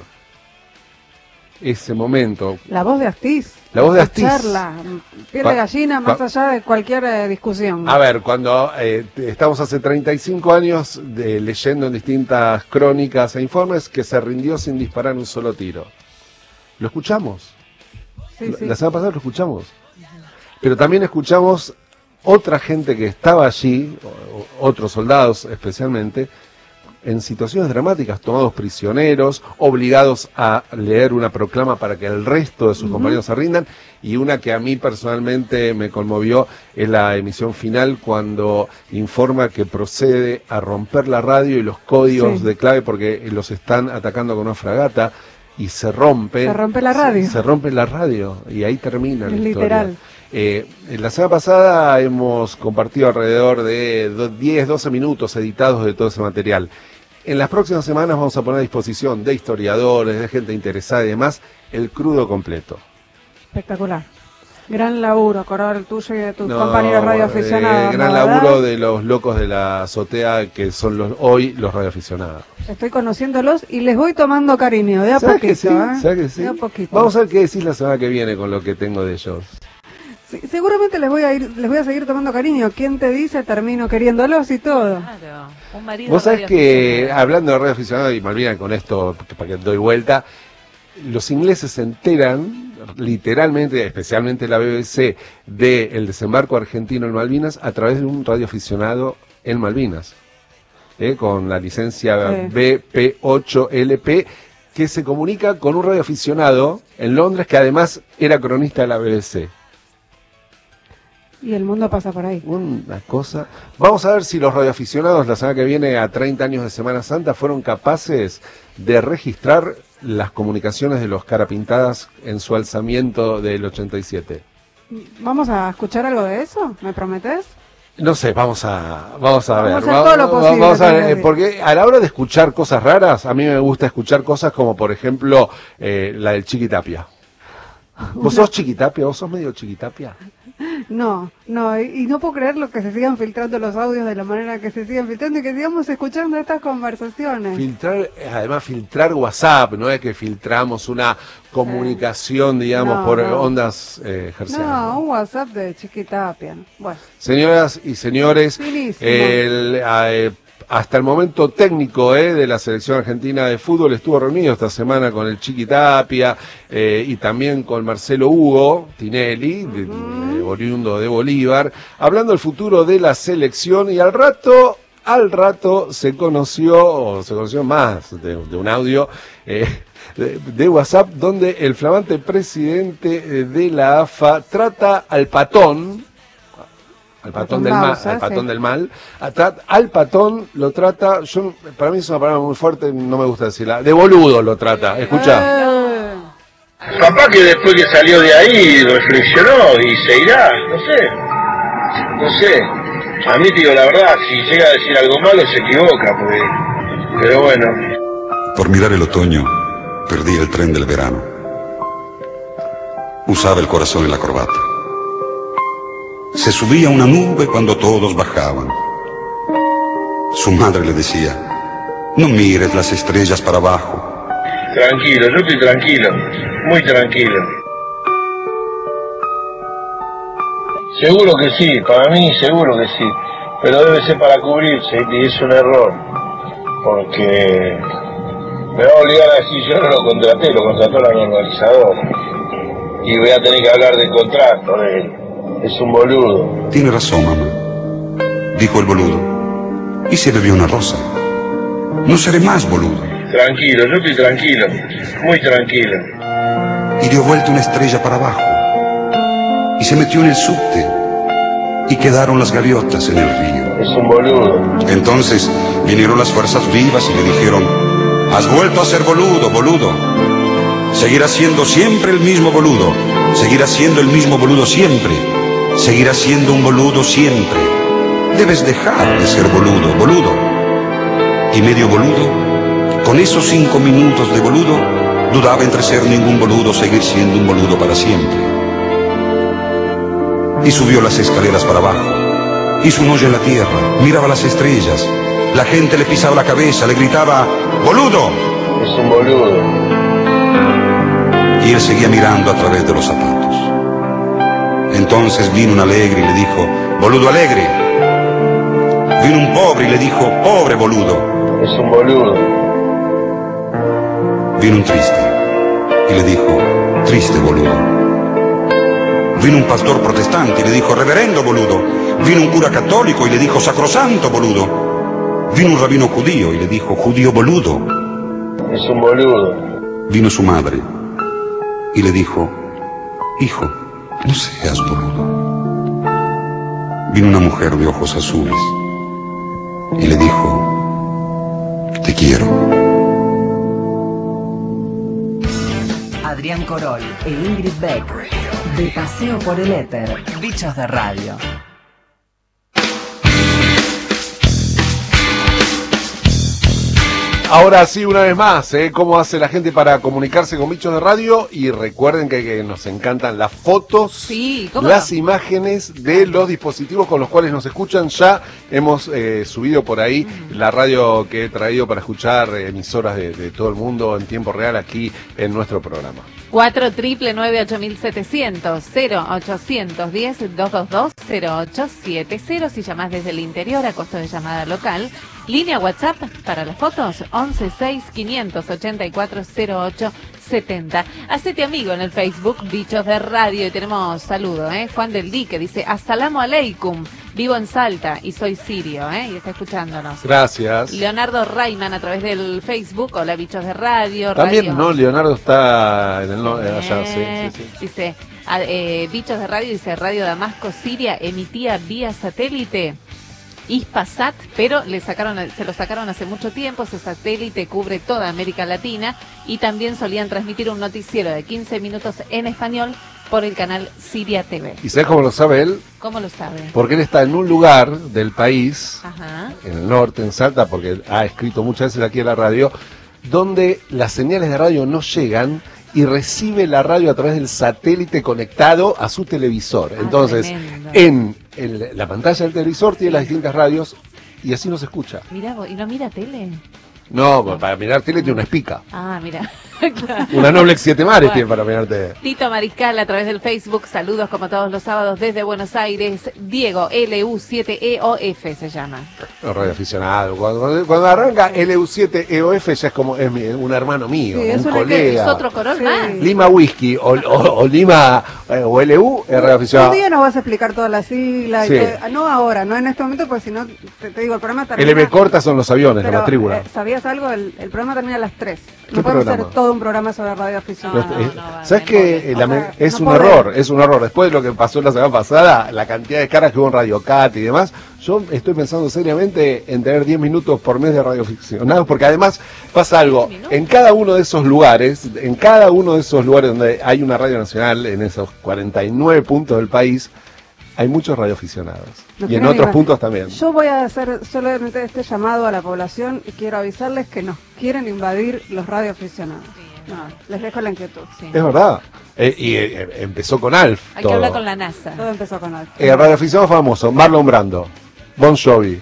ese momento. La voz de Astiz. La voz de Astiz. Escucharla, piel de gallina, más allá de cualquier eh, discusión. A ver, cuando eh, estamos hace treinta y cinco años de, leyendo en distintas crónicas e informes que se rindió sin disparar un solo tiro. Lo escuchamos. Sí, sí. La semana pasada lo escuchamos. Pero también escuchamos otra gente que estaba allí, otros soldados especialmente, en situaciones dramáticas, tomados prisioneros, obligados a leer una proclama para que el resto de sus uh-huh. compañeros se rindan, y una que a mí personalmente me conmovió es la emisión final cuando informa que procede a romper la radio y los códigos sí. de clave porque los están atacando con una fragata. Y se rompe. Se rompe la radio. Se, se rompe la radio y ahí termina la literal. historia. Eh, la semana pasada hemos compartido alrededor de diez, doce minutos editados de todo ese material. En las próximas semanas vamos a poner a disposición de historiadores, de gente interesada y demás, el crudo completo. Espectacular. Gran laburo, Corodor, el tuyo y de tus no, compañeros radioaficionados. Eh, gran ¿no, laburo verdad? De los locos de la azotea, que son los hoy los radioaficionados. Estoy conociéndolos y les voy tomando cariño, de a ¿Sabes poquito. Que sí? ¿eh? ¿Sabes que sí? De a poquito. Vamos a ver qué decís la semana que viene con lo que tengo de ellos. Sí, seguramente les voy a ir, les voy a seguir tomando cariño. ¿Quién te dice? Termino queriéndolos y todo. Claro, un marido. Vos sabés que, hablando de radioaficionados, y Malvina con esto, para que doy vuelta, los ingleses se enteran, literalmente, especialmente la B B C, del desembarco argentino en Malvinas a través de un radioaficionado en Malvinas, ¿eh? Con la licencia sí. B P ocho L P, que se comunica con un radioaficionado en Londres que además era cronista de la B B C. Y el mundo pasa por ahí. Una cosa. Vamos a ver si los radioaficionados la semana que viene, a treinta años de Semana Santa, fueron capaces de registrar las comunicaciones de los Carapintadas en su alzamiento del ochenta y siete. ¿Vamos a escuchar algo de eso? ¿Me prometes? No sé, vamos a vamos a Vamos ver. a hacer todo lo posible, vamos a ver, también. porque a la hora de escuchar cosas raras, a mí me gusta escuchar cosas como, por ejemplo, eh, la del Chiquitapia. ¿Vos sos Chiquitapia? ¿Vos sos medio Chiquitapia? No, no, y, y no puedo creer lo que se sigan filtrando los audios de la manera que se sigan filtrando y que sigamos escuchando estas conversaciones. Filtrar, además filtrar WhatsApp, no es que filtramos una comunicación, digamos, No, por no. ondas eh, hercianas. No, un WhatsApp de Chiquitapia. Bueno, Señoras y señores, Finísimo. el, eh, hasta el momento técnico eh, de la selección argentina de fútbol estuvo reunido esta semana con el Chiquitapia eh, y también con Marcelo Hugo Tinelli, de, de, oriundo de Bolívar, hablando del futuro de la selección, y al rato, al rato se conoció, o se conoció más de, de un audio eh, de, de WhatsApp, donde el flamante presidente eh, de la A F A trata al patón, al patón del mal, Bausa, al patón sí. del mal, a tra- al patón lo trata, yo para mí es una palabra muy fuerte, no me gusta decirla, de boludo lo trata, escucha. Capaz que después que salió de ahí reflexionó y se irá, no sé, no sé. A mí te digo la verdad, si llega a decir algo malo se equivoca, porque, pero bueno. Por mirar el otoño, perdí el tren del verano. Usaba el corazón en la corbata. Se subía una nube cuando todos bajaban. Su madre le decía, no mires las estrellas para abajo. Tranquilo, yo estoy tranquilo, muy tranquilo. Seguro que sí, para mí seguro que sí, pero debe ser para cubrirse y es un error, porque me va a obligar a decir yo no lo contraté, lo contrató la normalizadora y voy a tener que hablar del contrato de él, es un boludo. Tiene razón, mamá, dijo el boludo, y se bebió una rosa. No seré más boludo. Tranquilo, yo estoy tranquilo, muy tranquilo. Y dio vuelta una estrella para abajo, y se metió en el subte, y quedaron las gaviotas en el río. Es un boludo. Entonces vinieron las fuerzas vivas y le dijeron, has vuelto a ser boludo, boludo. Seguirás siendo siempre el mismo boludo, seguirás siendo el mismo boludo siempre, seguirás siendo un boludo siempre. Debes dejar de ser boludo, boludo. Y medio boludo, con esos cinco minutos de boludo, dudaba entre ser ningún boludo o seguir siendo un boludo para siempre. Y subió las escaleras para abajo, hizo un hoyo en la tierra, miraba las estrellas, la gente le pisaba la cabeza, le gritaba, ¡boludo! Es un boludo. Y él seguía mirando a través de los zapatos. Entonces vino un alegre y le dijo, boludo alegre. Vino un pobre y le dijo, pobre boludo. Es un boludo. Vino un triste y le dijo, triste boludo. Vino un pastor protestante y le dijo, reverendo boludo. Vino un cura católico y le dijo, sacrosanto boludo. Vino un rabino judío y le dijo, judío boludo. Es un boludo. Vino su madre y le dijo, hijo, no seas boludo. Vino una mujer de ojos azules y le dijo, te quiero. Adrián Corol e Ingrid Beck, de paseo por el éter, Bichos de Radio. Ahora sí, una vez más, ¿eh? ¿Cómo hace la gente para comunicarse con Bichos de Radio? Y recuerden que, que nos encantan las fotos, Sí, ¿cómo las no? imágenes de los dispositivos con los cuales nos escuchan. Ya hemos eh, subido por ahí la radio que he traído para escuchar eh, emisoras de, de todo el mundo en tiempo real aquí en nuestro programa. cuatro nueve nueve ocho siete cero cero cero ochocientos diez dos dos dos cero ocho siete cero si llamás desde el interior a costo de llamada local. Línea WhatsApp para las fotos once seis quinientos ochenta y cuatro cero ocho setenta. Hacete amigo en el Facebook, Bichos de Radio, y tenemos saludo, ¿eh? Juan del Di, que dice, Assalamu alaikum, vivo en Salta y soy sirio, ¿eh? Y está escuchándonos. Gracias. Leonardo Rayman a través del Facebook, hola Bichos de Radio. También, Radio. ¿no? Leonardo está en el no, allá, sí, sí, sí. Dice, a, eh, Bichos de Radio, dice, Radio Damasco, Siria, emitía vía satélite. Hispasat, pero le sacaron, se lo sacaron hace mucho tiempo. Ese satélite cubre toda América Latina y también solían transmitir un noticiero de quince minutos en español por el canal Siria T V. ¿Y sabes cómo lo sabe él? ¿Cómo lo sabe? Porque él está en un lugar del país, Ajá. en el norte, en Salta, porque ha escrito muchas veces aquí en la radio, donde las señales de radio no llegan y recibe la radio a través del satélite conectado a su televisor. Ah, Entonces, tremendo. en el, la pantalla del televisor tiene las distintas radios y así no se escucha. Mira, vos, ¿y no mira tele? No, para mirar tele tiene una espica. Ah, mira. Una Noblex siete mares Bueno. tiene para mirar tele. Tito Mariscal a través del Facebook, saludos como todos los sábados desde Buenos Aires. Diego, L U siete E O F se llama. No, radio aficionado. Cuando, cuando arranca L U siete E O F ya es como es mi- un hermano mío, Sí, un es, una que- colega. es otro color más. Lima Whisky o, o- o Lima eh, o L U es radio Un aficionado. día nos vas a explicar todas las siglas. Sí. Y todo- ah, no ahora, no en este momento, porque si no, te, te digo, el programa termina... L B corta son los aviones, Pero, la matrícula. eh, ¿sabías algo? El, el programa termina a las tres. ¿Qué No podemos programa? hacer todo un programa sobre radio aficionado. Pero, eh, ¿Sabes qué? La me- O sea, es no un podemos. error, es un error. Después de lo que pasó la semana pasada, la cantidad de caras que hubo en Radio Cat y demás, yo estoy pensando seriamente en tener diez minutos por mes de radioaficionados, porque además pasa algo, en cada uno de esos lugares, en cada uno de esos lugares donde hay una radio nacional, en esos cuarenta y nueve puntos del país, hay muchos radioaficionados. Nos Y en quieren otros invadir. puntos también. Yo voy a hacer solamente este llamado a la población y quiero avisarles que nos quieren invadir los radioaficionados. No, les dejo la inquietud. Es verdad. Eh, y eh, empezó con Alf. Hay todo. que hablar con la NASA. Todo empezó con algo. Eh, radioaficionado famoso, Marlon Brando, Bon Jovi,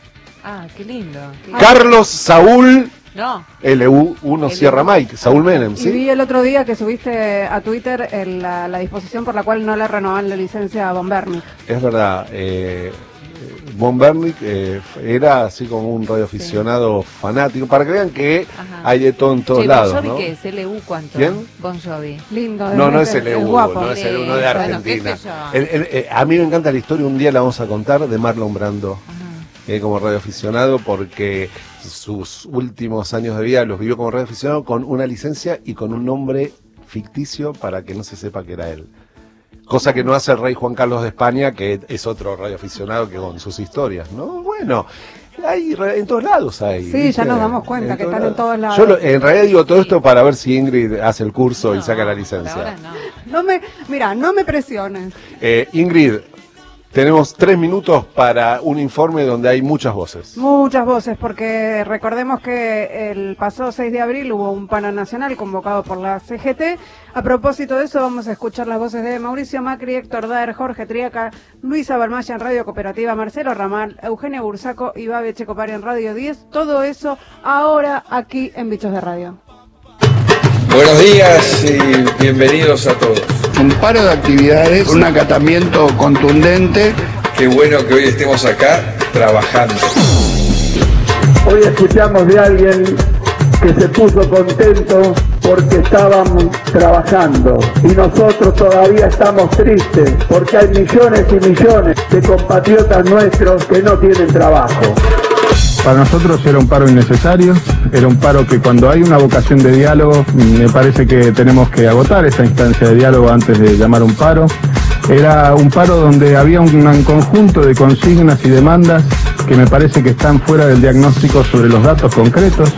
Ah, qué lindo. Qué- Carlos Saúl No. L U uno Sierra Mike, Saúl Menem, Y ¿sí? vi el otro día que subiste a Twitter el- la, la disposición por la cual no le renovan la licencia a Von Bernick. Es verdad. Eh, Von Bernick eh, era así como un radioaficionado fanático, para que vean que Ajá. hay de todo en todos Che, lados, Bon Jovi, ¿no? ¿qué es? ¿L U cuánto? ¿Quién? Bon Jovi. Lindo. No, no es el L U, guapo. no es el uno de Bueno, Argentina. qué sé yo. El- el- eh, a mí me encanta la historia, un día la vamos a contar, de Marlon Brando, eh, como radioaficionado, porque sus últimos años de vida los vivió como radioaficionado con una licencia y con un nombre ficticio para que no se sepa que era él. Cosa que no hace el rey Juan Carlos de España, que es otro radioaficionado que con sus historias, ¿no? Bueno, hay ra- en todos lados hay. Sí, ¿viste? ya nos damos cuenta que están en todos lados. Yo lo- en realidad digo todo esto para ver si Ingrid hace el curso y saca la licencia. No me, mira, no me presiones. Eh, Ingrid, tenemos tres minutos para un informe donde hay muchas voces. Muchas voces, porque recordemos que el pasado seis de abril hubo un paro nacional convocado por la C G T. A propósito de eso, vamos a escuchar las voces de Mauricio Macri, Héctor Daer, Jorge Triaca, Luisa Balmaya en Radio Cooperativa, Marcelo Ramal, Eugenio Bursaco y Babe Checopari en Radio diez. Todo eso ahora aquí en Bichos de Radio. Buenos días y bienvenidos a todos. Un paro de actividades, un acatamiento contundente. Qué bueno que hoy estemos acá trabajando. Hoy escuchamos de alguien que se puso contento porque estábamos trabajando y nosotros todavía estamos tristes porque hay millones y millones de compatriotas nuestros que no tienen trabajo. Para nosotros era un paro innecesario, era un paro que cuando hay una vocación de diálogo, me parece que tenemos que agotar esa instancia de diálogo antes de llamar un paro. Era un paro donde había un, un conjunto de consignas y demandas que me parece que están fuera del diagnóstico sobre los datos concretos.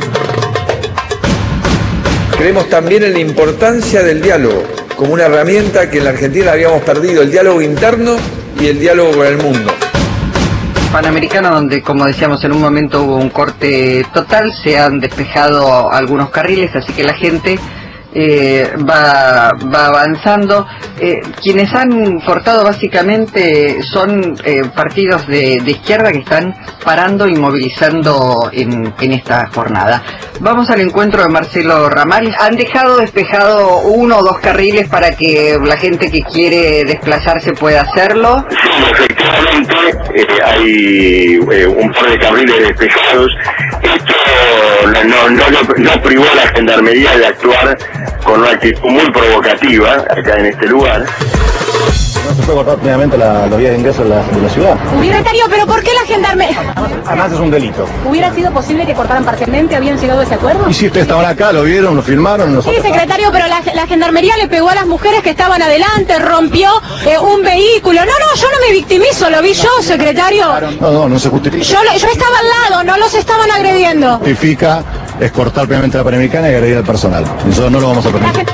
Creemos también en la importancia del diálogo como una herramienta que en la Argentina habíamos perdido, el diálogo interno y el diálogo con el mundo. Panamericano, donde, como decíamos, en un momento hubo un corte total, se han despejado algunos carriles, así que la gente eh, va, va avanzando. Eh, quienes han cortado básicamente son eh, partidos de, de izquierda que están parando y movilizando en, en esta jornada. Vamos al encuentro de Marcelo Ramal. Han dejado despejado uno o dos carriles para que la gente que quiere desplazarse pueda hacerlo. Efectivamente, eh, hay eh, un par de carriles despejados. Esto no, no, no, no privó a la gendarmería de actuar con una actitud muy provocativa acá en este lugar. No se puede cortar plenamente la, los vías de ingreso de la, de la ciudad. Secretario, ¿pero por qué la gendarmería? Además es un delito. ¿Hubiera sido posible que cortaran parcialmente? ¿Habían llegado a ese acuerdo? Y si ustedes estaban acá, lo vieron, lo firmaron, nosotros... Sí, secretario, pero la, la gendarmería le pegó a las mujeres que estaban adelante, rompió eh, un vehículo. No, no, yo no me victimizo, lo vi yo, secretario. No, no, no se justifica. Yo, yo estaba al lado, no los estaban agrediendo. Justifica es cortar plenamente la Panamericana y agredir al personal. Nosotros no lo vamos a permitir.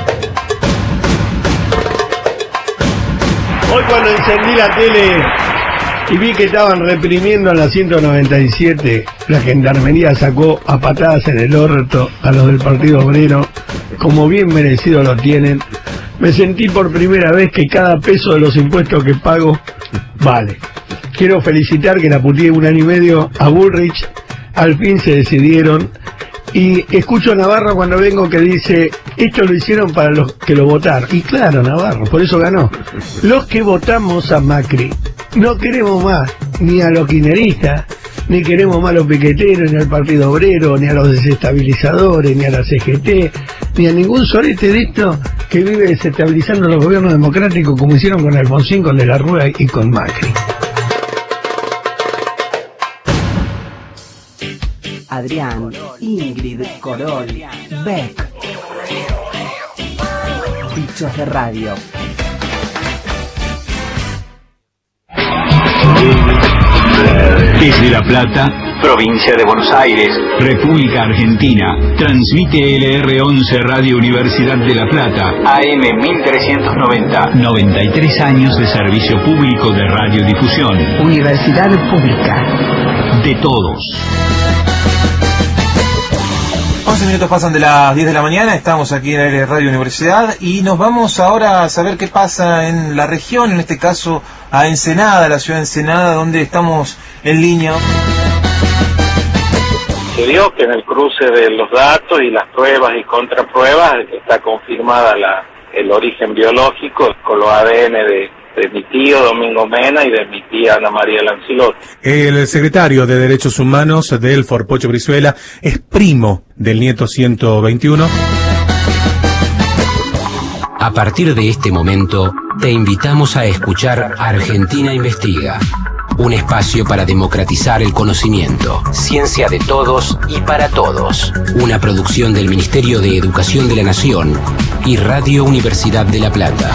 Hoy cuando encendí la tele y vi que estaban reprimiendo en la ciento noventa y siete, la gendarmería sacó a patadas en el orto a los del Partido Obrero, como bien merecido lo tienen, me sentí por primera vez que cada peso de los impuestos que pago vale. Quiero felicitar que la puteé un año y medio a Bullrich, al fin se decidieron. Y escucho a Navarro cuando vengo que dice, esto lo hicieron para los que lo votaron. Y claro, Navarro, por eso ganó. Los que votamos a Macri no queremos más ni a los kirchneristas, ni queremos más a los piqueteros, ni al Partido Obrero, ni a los desestabilizadores, ni a la C G T, ni a ningún sorete de esto que vive desestabilizando los gobiernos democráticos como hicieron con Alfonsín, con De la Rúa y con Macri. Adrián, Ingrid, Corol, Beck. Bichos de Radio. Desde La Plata, provincia de Buenos Aires, República Argentina, transmite L R once Radio Universidad de La Plata, A M mil trescientos noventa, noventa y tres años de servicio público de radiodifusión. Universidad Pública. De todos. once minutos pasan de las diez de la mañana, estamos aquí en la Radio Universidad y nos vamos ahora a saber qué pasa en la región, en este caso a Ensenada, la ciudad de Ensenada, donde estamos en línea. Se dio que en el cruce de los datos y las pruebas y contrapruebas está confirmada la, el origen biológico con los A D N de de mi tío Domingo Mena y de mi tía Ana María Lancilotti. El secretario de Derechos Humanos del Forpocho Brizuela es primo del nieto ciento veintiuno. A partir de este momento, te invitamos a escuchar Argentina Investiga, un espacio para democratizar el conocimiento, ciencia de todos y para todos, una producción del Ministerio de Educación de la Nación y Radio Universidad de La Plata.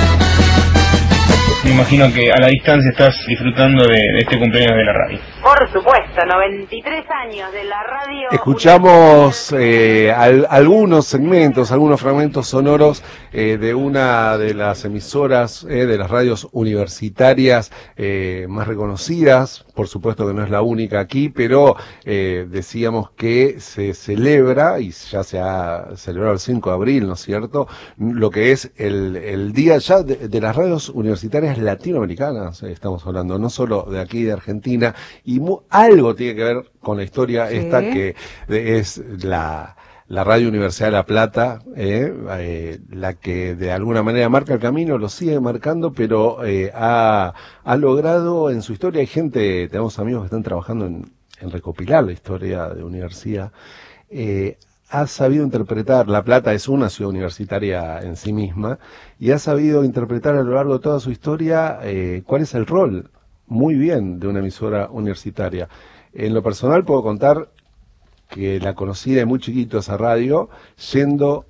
Me imagino que a la distancia estás disfrutando de, de este cumpleaños de la radio. Por supuesto, noventa y tres años de la radio. Escuchamos eh, al, algunos segmentos, algunos fragmentos sonoros eh, de una de las emisoras, eh, de las radios universitarias eh, más reconocidas. Por supuesto que no es la única aquí, pero eh, decíamos que se celebra, y ya se ha celebrado el cinco de abril, ¿no es cierto?, lo que es el, el día ya de, de las radios universitarias latinoamericanas, eh, estamos hablando, no solo de aquí de Argentina, y mu algo tiene que ver con la historia ¿Sí? esta que de, es la... la Radio Universidad de La Plata, eh, eh, la que de alguna manera marca el camino, lo sigue marcando, pero eh, ha, ha logrado en su historia, hay gente, tenemos amigos que están trabajando en, en recopilar la historia de universidad, eh, ha sabido interpretar, La Plata es una ciudad universitaria en sí misma, y ha sabido interpretar a lo largo de toda su historia eh, cuál es el rol, muy bien, de una emisora universitaria. En lo personal puedo contar que la conocí de muy chiquito esa radio, yendo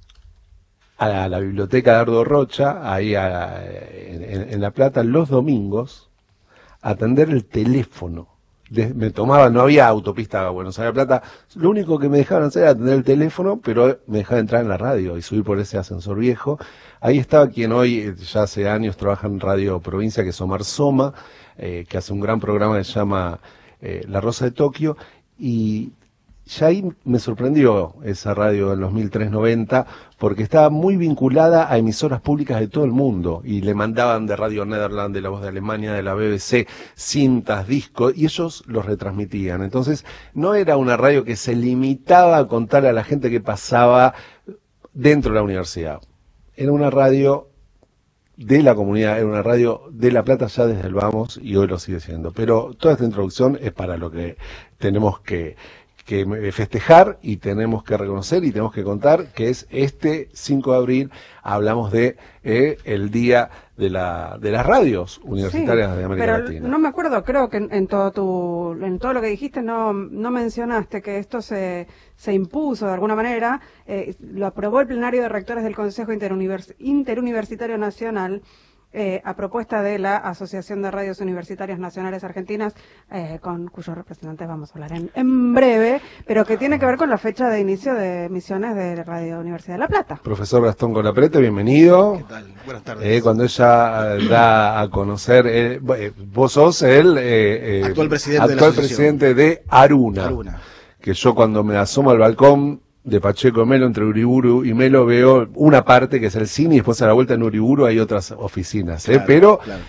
a la, a la biblioteca de Ardo Rocha, ahí a, en, en La Plata, los domingos, a atender el teléfono. De, me tomaba, no había autopista a Buenos Aires, La Plata, lo único que me dejaban hacer era atender el teléfono, pero me dejaban entrar en la radio y subir por ese ascensor viejo. Ahí estaba quien hoy, ya hace años, trabaja en Radio Provincia, que es Omar Soma, eh, que hace un gran programa que se llama eh, La Rosa de Tokio, y ya ahí me sorprendió esa radio en los mil trescientos noventa, porque estaba muy vinculada a emisoras públicas de todo el mundo, y le mandaban de Radio Nederland, de La Voz de Alemania, de la B B C, cintas, discos, y ellos los retransmitían. Entonces, no era una radio que se limitaba a contarle a la gente que pasaba dentro de la universidad. Era una radio de la comunidad, era una radio de La Plata ya desde el vamos, y hoy lo sigue siendo. Pero toda esta introducción es para lo que tenemos que... que festejar y tenemos que reconocer y tenemos que contar que es este cinco de abril, hablamos de eh, el día de la de las radios universitarias sí, de América pero Latina. No me acuerdo, creo que en, en todo tu en todo lo que dijiste no no mencionaste que esto se se impuso de alguna manera, eh, lo aprobó el plenario de rectores del Consejo Interunivers- Interuniversitario Nacional. Eh, a propuesta de la Asociación de Radios Universitarias Nacionales Argentinas, eh, con cuyos representantes vamos a hablar en, en breve, pero que tiene que ver con la fecha de inicio de emisiones de Radio Universidad de La Plata. Profesor Gastón Colaprete, bienvenido. ¿Qué tal? Buenas tardes. Eh, cuando ella da a conocer, eh, vos sos el eh, eh, actual presidente, actual de, la presidente de Aruna, Aruna, que yo cuando me asomo al balcón de Pacheco Melo, entre Uriburu y Melo, veo una parte que es el cine y después a la vuelta en Uriburu hay otras oficinas, ¿eh? Claro, pero claro.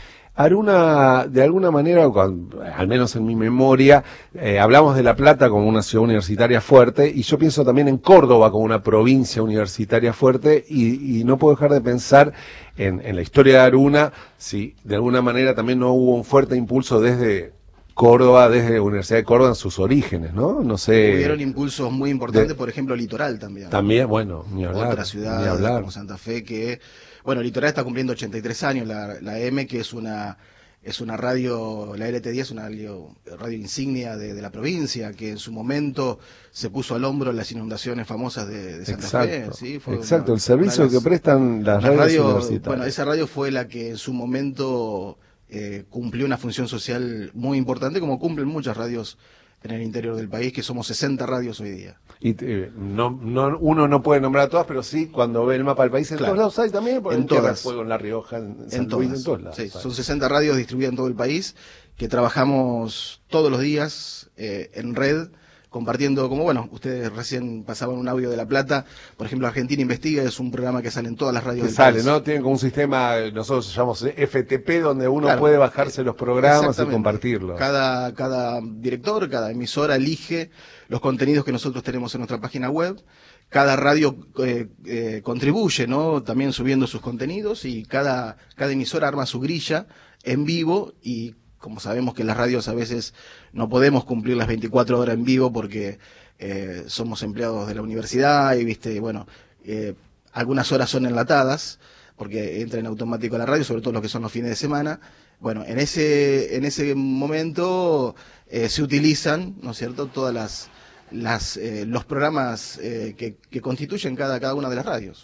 Aruna, de alguna manera, cuando, al menos en mi memoria, eh, hablamos de La Plata como una ciudad universitaria fuerte, y yo pienso también en Córdoba como una provincia universitaria fuerte, y, y no puedo dejar de pensar en, en la historia de Aruna, si de alguna manera también no hubo un fuerte impulso desde Córdoba, desde la Universidad de Córdoba en sus orígenes, ¿no? No sé. Hubieron impulsos muy importantes, de, por ejemplo, Litoral también. También, bueno, ni hablar. Otra ciudad ni hablar. como Santa Fe que, bueno, Litoral está cumpliendo ochenta y tres años, la, la M, que es una es una radio, la L T diez es una radio, radio insignia de, de la provincia, que en su momento se puso al hombro las inundaciones famosas de, de Santa exacto, Fe. ¿sí? Fue exacto, una, el servicio las, que prestan las radios radio, universitarias. Bueno, esa radio fue la que en su momento eh, cumplió una función social muy importante, como cumplen muchas radios en el interior del país, que somos sesenta radios hoy día. Y eh, no, no, uno no puede nombrar a todas, pero sí, cuando ve el mapa del país, en claro. todos lados hay también, porque en en Tierra todas. del Fuego, en La Rioja, en San en Luis, todas. en todos lados. Sí, son sesenta radios distribuidas en todo el país, que trabajamos todos los días eh, en red, compartiendo, como bueno, ustedes recién pasaban un audio de La Plata, por ejemplo, Argentina Investiga es un programa que sale en todas las radios que del sale, país. ¿no? Tienen como un sistema, nosotros llamamos F T P, donde uno Claro. puede bajarse los programas y compartirlos. Cada, cada director, cada emisora elige los contenidos que nosotros tenemos en nuestra página web. Cada radio eh, eh, contribuye, ¿no? También subiendo sus contenidos, y cada, cada emisora arma su grilla en vivo, y como sabemos que las radios a veces no podemos cumplir las veinticuatro horas en vivo porque eh, somos empleados de la universidad y, viste, bueno, eh, algunas horas son enlatadas porque entra en automático a la radio, sobre todo los que son los fines de semana. Bueno, en ese, en ese momento eh, se utilizan, ¿no es cierto?, todas las, las eh, los programas eh, que, que constituyen cada, cada una de las radios.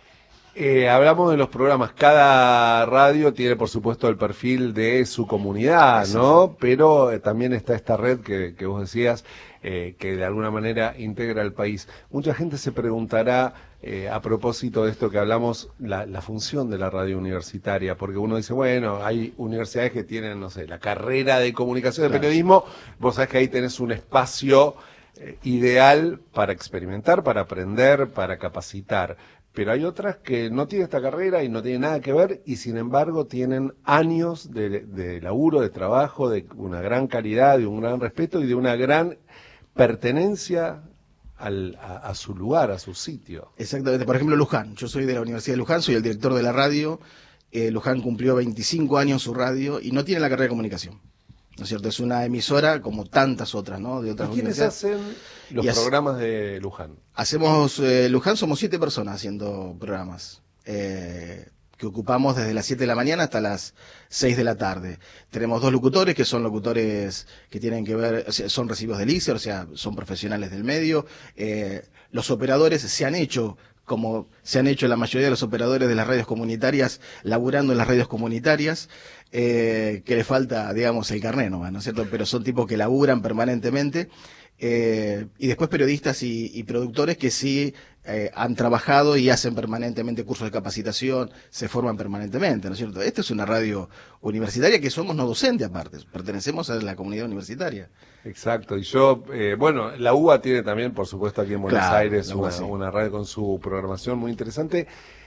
Eh, hablamos de los programas, cada radio tiene por supuesto el perfil de su comunidad, ¿no? Pero eh, también está esta red que, que vos decías, eh, que de alguna manera integra el país. Mucha gente se preguntará, eh, a propósito de esto que hablamos, la, la función de la radio universitaria, porque uno dice, bueno, hay universidades que tienen, no sé, la carrera de comunicación, de Claro. periodismo, vos sabés que ahí tenés un espacio eh, ideal para experimentar, para aprender, para capacitar. Pero hay otras que no tienen esta carrera y no tienen nada que ver, y sin embargo tienen años de, de laburo, de trabajo, de una gran calidad, de un gran respeto y de una gran pertenencia al, a, a su lugar, a su sitio. Exactamente. Por ejemplo, Luján. Yo soy de la Universidad de Luján, soy el director de la radio. Eh, Luján cumplió veinticinco años su radio y no tiene la carrera de comunicación. ¿No es cierto? Es una emisora como tantas otras, ¿no? De otras ¿Y quiénes universidades. hacen los Y hace- programas de Luján? Hacemos, eh, Luján somos siete personas haciendo programas, eh, que ocupamos desde las siete de la mañana hasta las seis de la tarde. Tenemos dos locutores que son locutores que tienen que ver, o sea, son recibidos del I C E R, o sea, son profesionales del medio. Eh, los operadores se han hecho, como se han hecho la mayoría de los operadores de las radios comunitarias, laburando en las radios comunitarias, eh, que le falta, digamos, el carné nomás, ¿no es cierto? Pero son tipos que laburan permanentemente. Eh, y después periodistas y, y productores que sí eh, han trabajado y hacen permanentemente cursos de capacitación, se forman permanentemente, ¿no es cierto? Esta es una radio universitaria que somos no docente aparte, pertenecemos a la comunidad universitaria. Exacto, y yo, eh, bueno, la U B A tiene también, por supuesto, aquí en Buenos Claro, Aires la U B A una, sí. una radio con su programación muy interesante.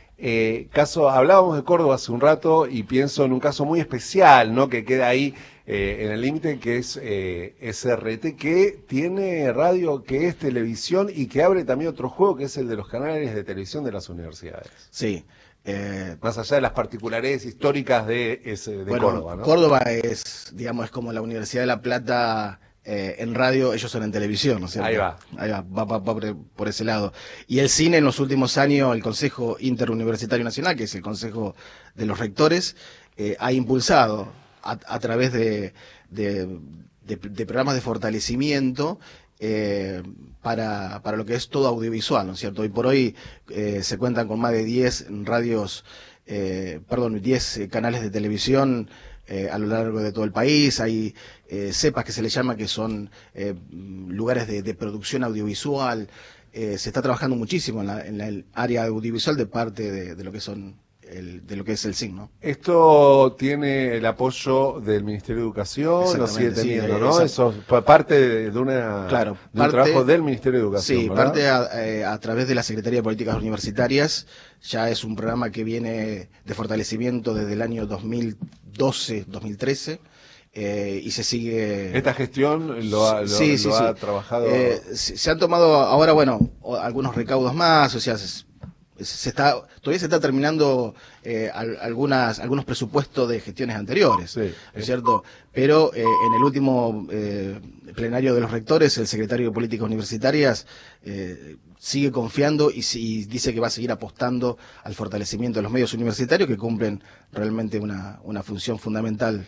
Eh, caso, hablábamos de Córdoba hace un rato y pienso en un caso muy especial, ¿no? Que queda ahí eh, en el límite, que es eh, S R T, que tiene radio, que es televisión y que abre también otro juego, que es el de los canales de televisión de las universidades. Sí. Eh, Más allá de las particularidades históricas de, ese, de bueno, Córdoba, ¿no? Córdoba es, digamos, es como la Universidad de La Plata eh, en radio, ellos son en televisión, ¿no es cierto? Ahí va. Ahí va, va, va, va por, por ese lado. Y el cine en los últimos años, el Consejo Interuniversitario Nacional, que es el Consejo de los Rectores, eh, ha impulsado a, a través de, de, de, de programas de fortalecimiento eh, para, para lo que es todo audiovisual, ¿no es cierto? Hoy por hoy eh, se cuentan con más de diez radios, eh, perdón, diez eh, canales de televisión eh, a lo largo de todo el país. Hay eh, cepas que se le llama, que son eh, lugares de, de producción audiovisual. Eh, se está trabajando muchísimo en la, en la el área audiovisual de parte de, de lo que son el, de lo que es el C I N, ¿no? Esto tiene el apoyo del Ministerio de Educación, lo sigue teniendo, sí, ¿no? Eso es parte de, de una claro, de parte, un trabajo del Ministerio de Educación, sí, ¿verdad? parte a, eh, a través de la Secretaría de Políticas Universitarias. Ya es un programa que viene de fortalecimiento desde el año dos mil doce, dos mil trece. Eh, y se sigue... Esta gestión lo ha, lo, sí, lo sí, ha sí. trabajado... Eh, se, se han tomado ahora, bueno, algunos recaudos más, o sea, se, se está todavía se está terminando eh, al, algunas algunos presupuestos de gestiones anteriores, sí, ¿es cierto? Pero eh, en el último eh, plenario de los rectores, el secretario de Políticas Universitarias eh, sigue confiando y, y dice que va a seguir apostando al fortalecimiento de los medios universitarios, que cumplen realmente una, una función fundamental.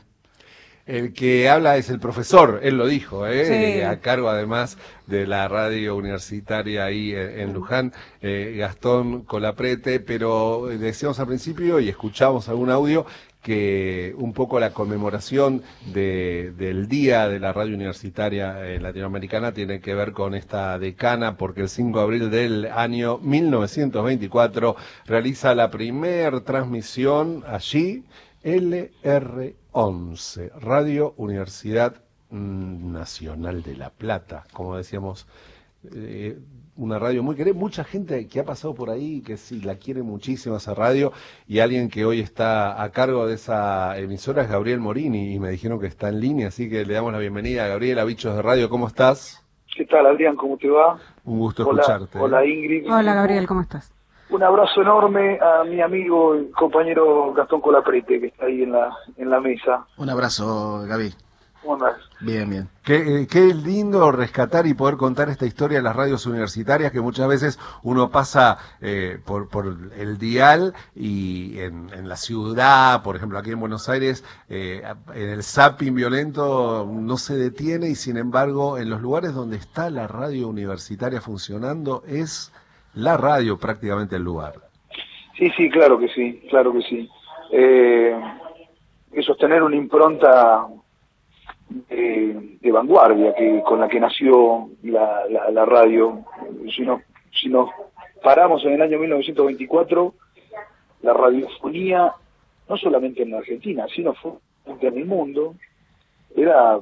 El que habla es el profesor, él lo dijo, ¿eh? Sí. A cargo además de la radio universitaria ahí en, en Luján, eh, Gastón Colaprete, pero decíamos al principio y escuchamos algún audio que un poco la conmemoración de, del Día de la Radio Universitaria eh, Latinoamericana tiene que ver con esta decana, porque el cinco de abril del año mil novecientos veinticuatro realiza la primer transmisión allí, L R once, Radio Universidad Nacional de La Plata, como decíamos, eh, una radio muy querida, mucha gente que ha pasado por ahí, que sí la quiere muchísimo esa radio, y alguien que hoy está a cargo de esa emisora es Gabriel Morini, y me dijeron que está en línea, así que le damos la bienvenida a Gabriel, a Bichos de Radio. ¿Cómo estás? ¿Qué tal, Adrián? ¿Cómo te va? Un gusto Hola, escucharte. Hola, Ingrid. Hola, Gabriel, ¿cómo estás? Un abrazo enorme a mi amigo y compañero Gastón Colaprete, que está ahí en la en la mesa. Un abrazo, Gaby. ¿Cómo andás? Bien, bien. Qué, eh, qué lindo rescatar y poder contar esta historia de las radios universitarias, que muchas veces uno pasa eh, por, por el dial y en, en la ciudad, por ejemplo aquí en Buenos Aires, eh, en el zapping violento no se detiene, y sin embargo en los lugares donde está la radio universitaria funcionando es la radio prácticamente el lugar. Sí, sí, claro que sí, claro que sí. Eh, eso es tener una impronta de, de vanguardia que con la que nació la, la, la radio. Si nos, si nos paramos en el año mil novecientos veinticuatro, la radiofonía, no solamente en la Argentina, sino en el mundo, era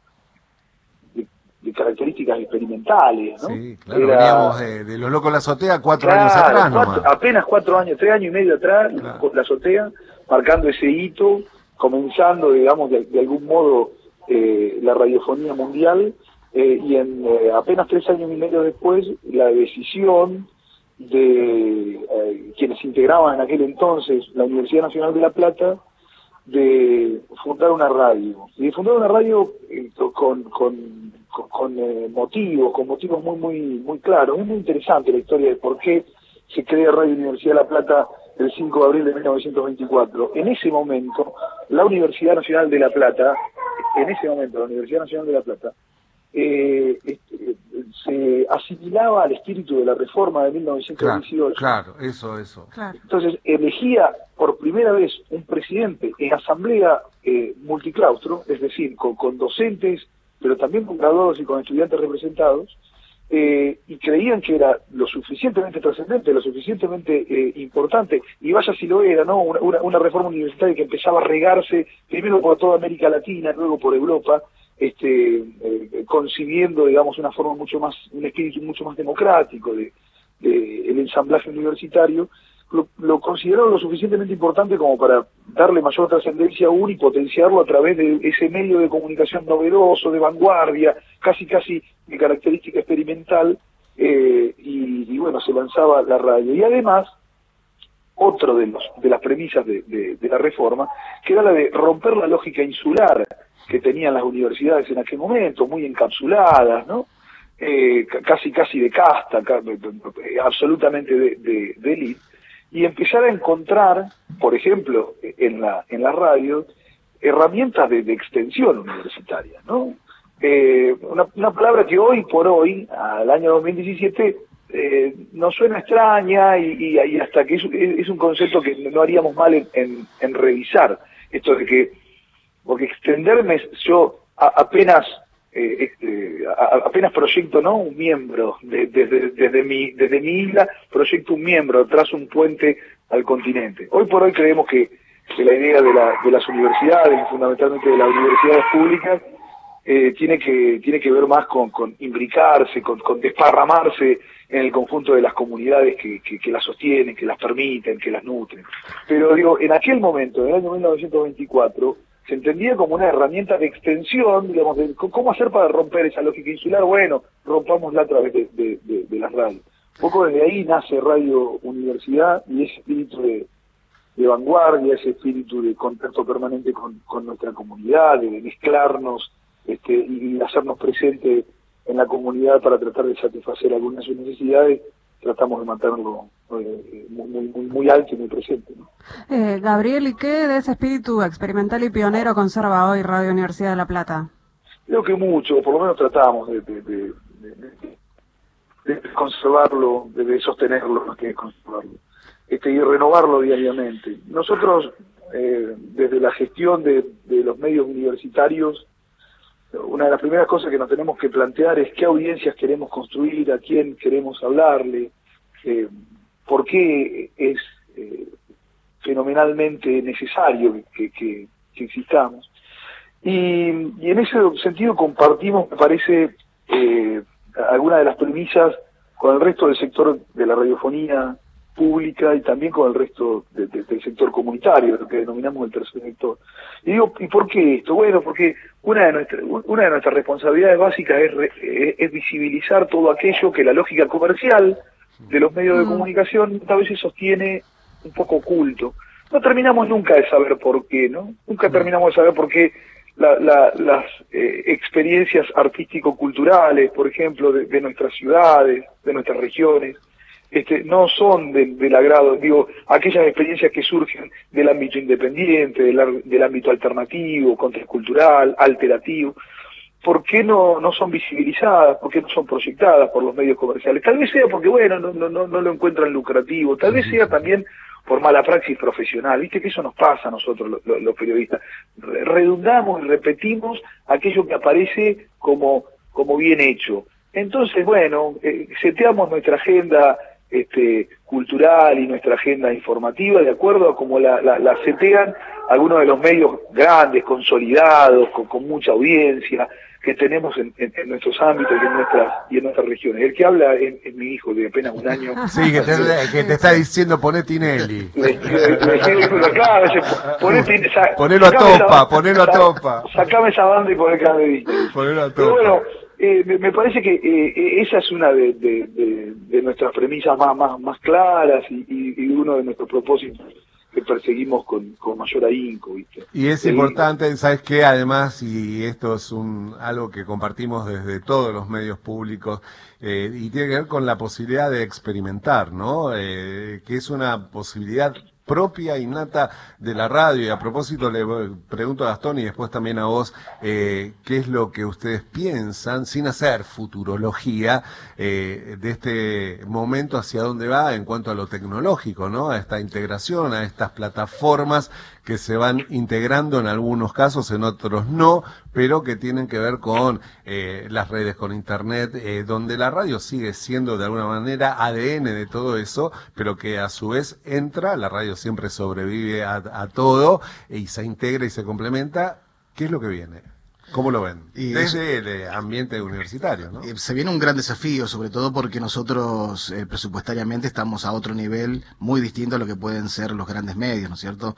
de, de características experimentales, ¿no? Sí, claro, era, veníamos de, de Los Locos de la Azotea cuatro claro, años atrás cuatro, nomás. apenas cuatro años, tres años y medio atrás, Claro. la Azotea, marcando ese hito, comenzando, digamos, de, de algún modo eh, la radiofonía mundial, eh, y en eh, apenas tres años y medio después, la decisión de eh, quienes integraban en aquel entonces la Universidad Nacional de La Plata de fundar una radio, y de fundar una radio eh, con, con, con, con eh, motivos, con motivos muy muy muy claros. Es muy interesante la historia de por qué se crea Radio Universidad de La Plata el cinco de abril de mil novecientos veinticuatro. En ese momento, la Universidad Nacional de La Plata, en ese momento, la Universidad Nacional de La Plata, eh, este, se asimilaba al espíritu de la reforma de mil novecientos dieciocho. Claro, claro, eso, eso. Claro. Entonces, elegía por primera vez un presidente en asamblea eh, multiclaustro, es decir, con, con docentes, pero también con graduados y con estudiantes representados, eh, y creían que era lo suficientemente trascendente, lo suficientemente eh, importante, y vaya si lo era, ¿no? Una, una, una reforma universitaria que empezaba a regarse primero por toda América Latina, luego por Europa, este eh, concibiendo, digamos, una forma mucho más, un espíritu mucho más democrático de, de el ensamblaje universitario. Lo, lo consideraron lo suficientemente importante como para darle mayor trascendencia aún y potenciarlo a través de ese medio de comunicación novedoso, de vanguardia, casi casi de característica experimental, eh, y, y bueno, se lanzaba la radio. Y además, otro de los de las premisas de, de, de la reforma, que era la de romper la lógica insular que tenían las universidades en aquel momento, muy encapsuladas, ¿no? Eh, casi casi de casta, absolutamente de, de, de élite, y empezar a encontrar, por ejemplo, en la en la radio, herramientas de, de extensión universitaria, ¿no? Eh, una, una palabra que hoy por hoy, al año dos mil diecisiete, eh, nos suena extraña y, y, y hasta que es, es un concepto que no haríamos mal en, en, en revisar, esto de que, porque extenderme, yo a, apenas eh, eh, a, apenas proyecto, ¿no?, un miembro, de, desde, desde, mi, desde mi isla proyecto un miembro, trazo un puente al continente. Hoy por hoy creemos que, que la idea de, la, de las universidades, y fundamentalmente de las universidades públicas, eh, tiene que tiene que ver más con, con imbricarse, con, con desparramarse en el conjunto de las comunidades que, que, que las sostienen, que las permiten, que las nutren. Pero digo, en aquel momento, en el año mil novecientos veinticuatro, se entendía como una herramienta de extensión, digamos, de cómo hacer para romper esa lógica insular. Bueno, rompámosla a través de, de, de, de las radios. Un poco desde ahí nace Radio Universidad y ese espíritu de, de vanguardia, ese espíritu de contacto permanente con, con nuestra comunidad, de mezclarnos este, y hacernos presentes en la comunidad para tratar de satisfacer algunas de sus necesidades. Tratamos de mantenerlo eh, muy, muy, muy alto y muy presente, ¿no? Eh, Gabriel, ¿y qué de ese espíritu experimental y pionero conserva hoy Radio Universidad de La Plata? Creo que mucho, por lo menos tratamos de, de, de, de, de conservarlo, de, de sostenerlo, más que de conservarlo, este, y renovarlo diariamente. Nosotros, eh, desde la gestión de, de los medios universitarios, una de las primeras cosas que nos tenemos que plantear es qué audiencias queremos construir, a quién queremos hablarle, eh, por qué es eh, fenomenalmente necesario que, que, que existamos. Y, y en ese sentido compartimos, me parece, eh, algunas de las premisas con el resto del sector de la radiofonía pública y también con el resto de, de, del sector comunitario, lo que denominamos el tercer sector. Y digo, ¿y por qué esto? Bueno, porque una de nuestras, una de nuestras responsabilidades básicas es, re, es visibilizar todo aquello que la lógica comercial de los medios de comunicación a veces sostiene un poco oculto. No terminamos nunca de saber por qué, ¿no? Nunca terminamos de saber por qué la, la, las eh, experiencias artístico-culturales, por ejemplo, de, de nuestras ciudades, de nuestras regiones, Este, no son de, del agrado, digo, aquellas experiencias que surgen del ámbito independiente, del, del ámbito alternativo, contracultural, alterativo, ¿por qué no, no son visibilizadas? ¿Por qué no son proyectadas por los medios comerciales? Tal vez sea porque, bueno, no, no, no lo encuentran lucrativo, tal vez sea también por mala praxis profesional. Viste que eso nos pasa a nosotros los, los, los periodistas, redundamos y repetimos aquello que aparece como, como bien hecho. Entonces, bueno, eh, seteamos nuestra agenda este, cultural y nuestra agenda informativa de acuerdo a como la, la, la setean algunos de los medios grandes, consolidados, con, con mucha audiencia que tenemos en, en, en nuestros ámbitos y en nuestras y en nuestras regiones. El que habla es, es mi hijo de apenas un año. Sí, que te, que te está diciendo poné Tinelli. Le, le, le, le, claro, poné Tinelli, sa, ponelo a topa, esa, ponelo a topa. Sacame esa banda y poné Tinelli. Ponelo a topa. Pero bueno, Eh, me, me parece que eh, esa es una de, de, de, de nuestras premisas más más, más claras y, y, y uno de nuestros propósitos que perseguimos con, con mayor ahínco, ¿viste? Y es eh, importante, ¿sabes qué? Además, y esto es un algo que compartimos desde todos los medios públicos, eh, y tiene que ver con la posibilidad de experimentar, ¿no? Eh, que es una posibilidad propia, innata de la radio. Y a propósito le pregunto a Gastón y después también a vos, eh, qué es lo que ustedes piensan, sin hacer futurología, eh, de este momento hacia dónde va en cuanto a lo tecnológico, ¿no? A esta integración, a estas plataformas que se van integrando en algunos casos, en otros no, pero que tienen que ver con eh, las redes, con internet, eh, donde la radio sigue siendo de alguna manera A D N de todo eso, pero que a su vez entra, la radio siempre sobrevive a, a todo y se integra y se complementa. ¿Qué es lo que viene? ¿Cómo lo ven? Y desde el ambiente universitario, ¿no? Se viene un gran desafío, sobre todo porque nosotros eh, presupuestariamente estamos a otro nivel muy distinto a lo que pueden ser los grandes medios, ¿no es cierto?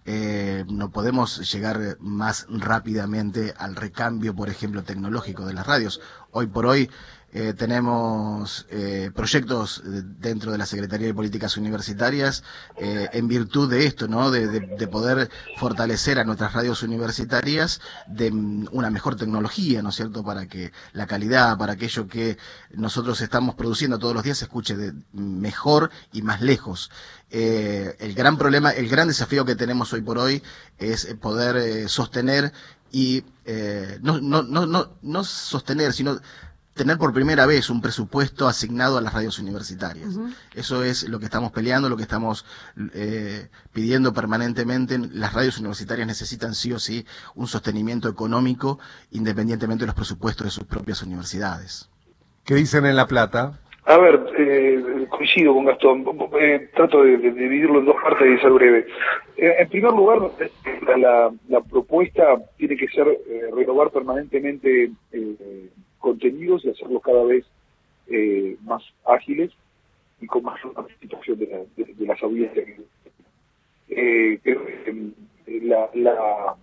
eh, no podemos llegar más rápidamente al recambio, por ejemplo, tecnológico de las radios. Hoy por hoy eh, tenemos eh, proyectos dentro de la Secretaría de Políticas Universitarias eh, en virtud de esto, ¿no? De, de, de poder fortalecer a nuestras radios universitarias de una mejor tecnología, ¿no es cierto?, para que la calidad, para aquello que nosotros estamos produciendo todos los días se escuche de mejor y más lejos. Eh, el gran problema, el gran desafío que tenemos hoy por hoy es poder eh, sostener y eh, no, no, no, no, no sostener, sino tener por primera vez un presupuesto asignado a las radios universitarias. Uh-huh. Eso es lo que estamos peleando, lo que estamos eh, pidiendo permanentemente. Las radios universitarias necesitan sí o sí un sostenimiento económico independientemente de los presupuestos de sus propias universidades. ¿Qué dicen en La Plata? A ver, eh, coincido con Gastón, eh, trato de, de dividirlo en dos partes y de ser breve. Eh, en primer lugar, la, la, la propuesta tiene que ser eh, renovar permanentemente eh, contenidos y hacerlos cada vez eh, más ágiles y con más participación de, la, de, de las audiencias. Eh, eh, la, la,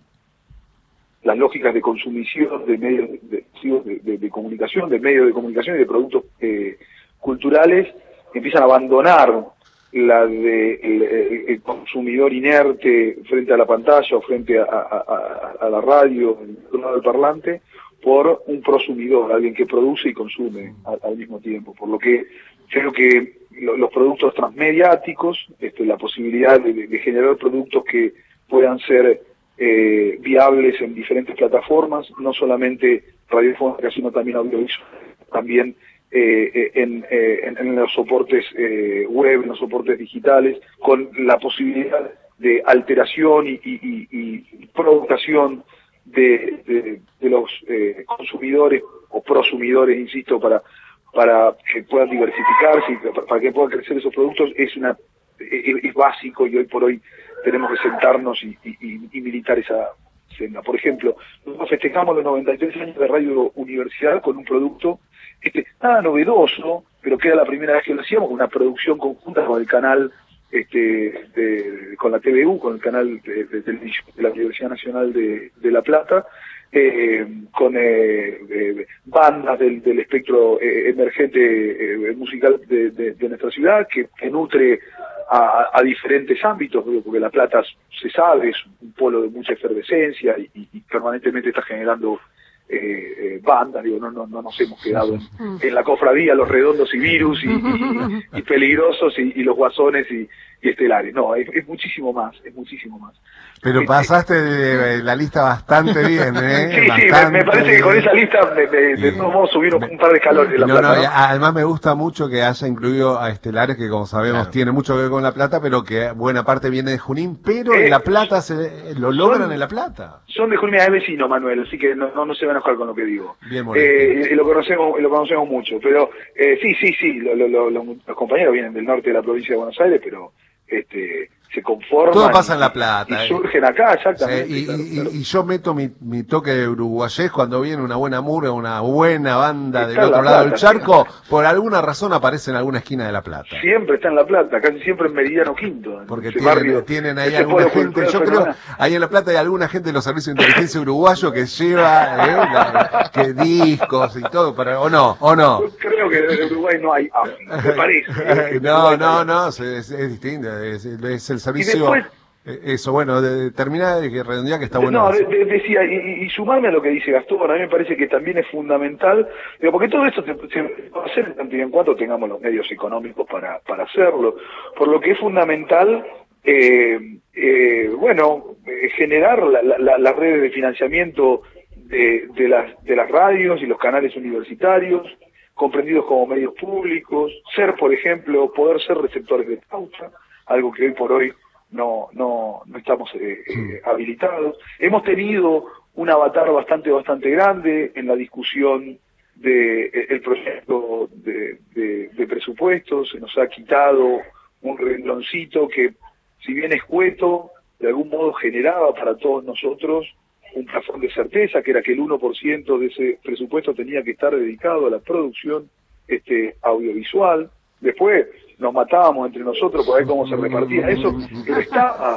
las lógicas de consumición de medios de, de, de, de comunicación, de medios de comunicación y de productos eh, culturales empiezan a abandonar la de el, el consumidor inerte frente a la pantalla o frente a, a, a, a la radio, en el lado del parlante, por un prosumidor, alguien que produce y consume al, al mismo tiempo. Por lo que creo que lo, los productos transmediáticos, este, la posibilidad de, de generar productos que puedan ser eh, viables en diferentes plataformas, no solamente radiofónicas, sino también audiovisuales, también eh, en, eh, en, en los soportes eh, web, en los soportes digitales, con la posibilidad de alteración y, y, y, y provocación de, de, de los eh, consumidores o prosumidores, insisto, para para que puedan diversificarse y para, para que puedan crecer esos productos, es una es, es básico, y hoy por hoy tenemos que sentarnos y, y, y militar esa senda. Por ejemplo, nosotros festejamos los noventa y tres años de Radio Universidad con un producto este nada novedoso, pero que era la primera vez que lo hacíamos, una producción conjunta con el canal este de, con la T V U, con el canal de, de televisión de la Universidad Nacional de, de La Plata, eh, con eh, eh, bandas del, del espectro eh, emergente eh, musical de, de, de nuestra ciudad, que, que nutre a, a diferentes ámbitos, porque La Plata, se sabe, es un polo de mucha efervescencia y, y, y permanentemente está generando Eh, eh, bandas, digo, no, no, no nos hemos quedado en, en la cofradía, los redondos y virus y, y, y peligrosos y, y los guasones y, y estelares. No, es, es muchísimo más, es muchísimo más. Pero pasaste de la lista bastante bien, ¿eh? Sí, bastante sí, me, me parece que con esa lista de, de, de todos modos subieron un par de escalones de La no, Plata. No, ¿no? Además me gusta mucho que haya incluido a Estelares, que como sabemos claro, tiene mucho que ver con La Plata, pero que buena parte viene de Junín, pero eh, en La Plata se lo logran son, en La Plata. Son de Junín, es vecino, Manuel, así que no, no, no se va a enojar con lo que digo. Bien, eh, y lo conocemos, lo conocemos mucho, pero eh, sí, sí, sí, lo, lo, lo, los, los compañeros vienen del norte de la provincia de Buenos Aires, pero este se conforman. Todo pasa en La Plata. Y, y surgen acá, exactamente. Sí, y, claro, y, claro. y yo meto mi, mi toque de uruguayés cuando viene una buena murga, una buena banda del otro lado del charco, sí. Por alguna razón aparece en alguna esquina de La Plata. Siempre está en La Plata, casi siempre en Meridiano Quinto. Porque tienen, barrio, tienen ahí alguna gente, yo creo, ahí en La Plata hay alguna gente de los servicios de inteligencia uruguayo que lleva eh, la, que discos y todo, para, o no, o no. Yo creo que en Uruguay no hay A F I, me parece. no, no, no, es, es distinto, es, es el servicio. Eso, bueno, de, de terminar de que redondear que está bueno. No, de, de, decía, y, y sumarme a lo que dice Gastón, a mí me parece que también es fundamental, digo, porque todo esto se, se va a hacer tanto y en cuanto tengamos los medios económicos para, para hacerlo, por lo que es fundamental, eh, eh, bueno, eh, generar la, la, las redes de financiamiento de, de, las, de las radios y los canales universitarios, comprendidos como medios públicos, ser, por ejemplo, poder ser receptores de pauta, algo que hoy por hoy no no no estamos eh, eh, habilitados. Hemos tenido un avatar bastante bastante grande en la discusión de eh, el proyecto de, de, de presupuestos. Se nos ha quitado un rengloncito que, si bien escueto, de algún modo generaba para todos nosotros un plafón de certeza, que era que el uno por ciento de ese presupuesto tenía que estar dedicado a la producción este audiovisual. Después nos matábamos entre nosotros por ver cómo se repartía eso, pero estaba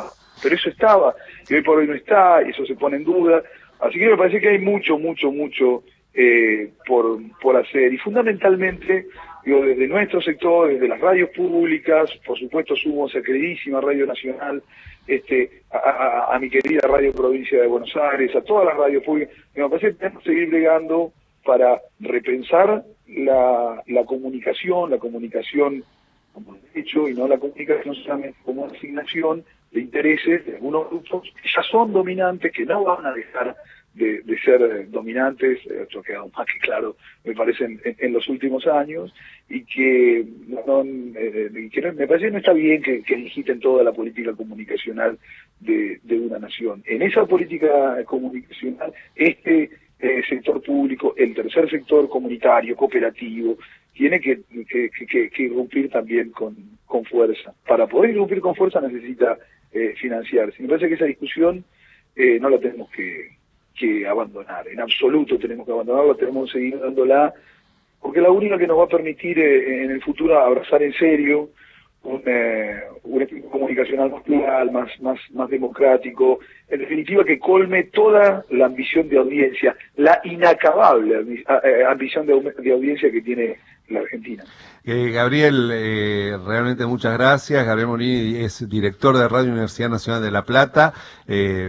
pero eso estaba, y hoy por hoy no está, y eso se pone en duda. Así que me parece que hay mucho, mucho, mucho eh, por, por hacer. Y fundamentalmente, digo, desde nuestro sector, desde las radios públicas, por supuesto sumo a esa queridísima Radio Nacional, este, a, a, a mi querida Radio Provincia de Buenos Aires, a todas las radios públicas, me parece que tenemos que seguir bregando para repensar la, la comunicación, la comunicación como derecho y no la comunicación solamente como asignación de intereses de algunos grupos que ya son dominantes, que no van a dejar de, de ser dominantes, esto ha quedado más que claro, me parece, en, en los últimos años, y que, no, eh, que no, me parece que no está bien que, que digiten toda la política comunicacional de, de una nación. En esa política comunicacional, este eh, sector público, el tercer sector comunitario, cooperativo, tiene que, que, que, que irrumpir también con, con fuerza. Para poder irrumpir con fuerza necesita eh, financiarse. Me parece que esa discusión eh, no la tenemos que, que abandonar. En absoluto tenemos que abandonarla, tenemos que seguir dándola, porque es la única que nos va a permitir eh, en el futuro abrazar en serio un, eh, un equipo comunicacional más plural, más, más, más democrático, en definitiva que colme toda la ambición de audiencia, la inacabable ambición de, de audiencia que tiene la Argentina. Eh, Gabriel, eh, realmente muchas gracias. Gabriel Morini es director de Radio Universidad Nacional de La Plata. Eh,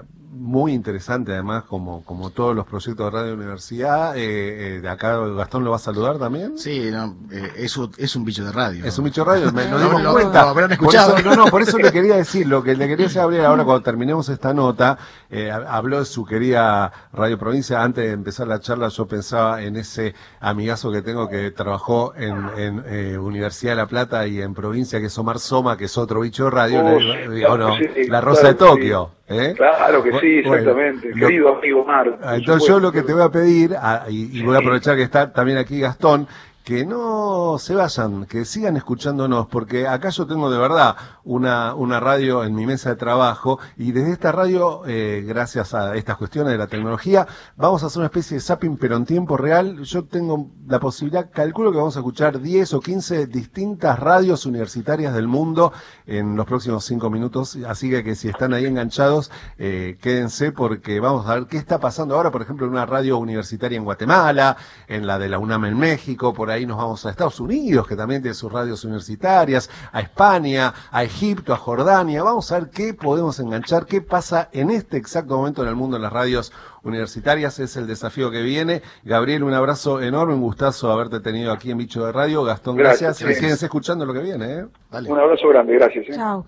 muy interesante además, como como todos los proyectos de Radio Universidad. Eh, eh, de acá Gastón lo va a saludar también. Sí, no, eh, es, un, es un bicho de radio. Es un bicho de radio, me, nos no, dimos no, cuenta. Lo habrán escuchado. Por eso, no, no, por eso le quería decir, lo que le quería decir a Gabriel ahora cuando terminemos esta nota, eh, habló de su querida Radio Provincia. Antes de empezar la charla yo pensaba en ese amigazo que tengo que trabajó en, en eh, Universidad de La Plata y en Provincia, que es Omar Soma, que es otro bicho de radio, oh, le, sí, digo, no, sí, La Rosa claro de Tokio. Sí. ¿Eh? Claro que sí, bueno, exactamente. Lo, Querido amigo Omar. Entonces yo lo que te voy a pedir, a, y, y voy a aprovechar que está también aquí Gastón, que no se vayan, que sigan escuchándonos, porque acá yo tengo de verdad una una radio en mi mesa de trabajo, y desde esta radio, eh, gracias a estas cuestiones de la tecnología, vamos a hacer una especie de zapping, pero en tiempo real. Yo tengo la posibilidad, calculo que vamos a escuchar diez o quince distintas radios universitarias del mundo en los próximos cinco minutos, así que, que si están ahí enganchados, eh, quédense, porque vamos a ver qué está pasando ahora, por ejemplo, en una radio universitaria en Guatemala, en la de la UNAM en México, por ahí nos vamos a Estados Unidos, que también tiene sus radios universitarias, a España, a Egipto, a Jordania. Vamos a ver qué podemos enganchar, qué pasa en este exacto momento en el mundo en las radios universitarias. Es el desafío que viene. Gabriel, un abrazo enorme, un gustazo haberte tenido aquí en Bicho de Radio. Gastón, gracias. gracias. Sí. Síguense escuchando lo que viene. ¿eh? Dale. Un abrazo grande, gracias. ¿eh? Chao.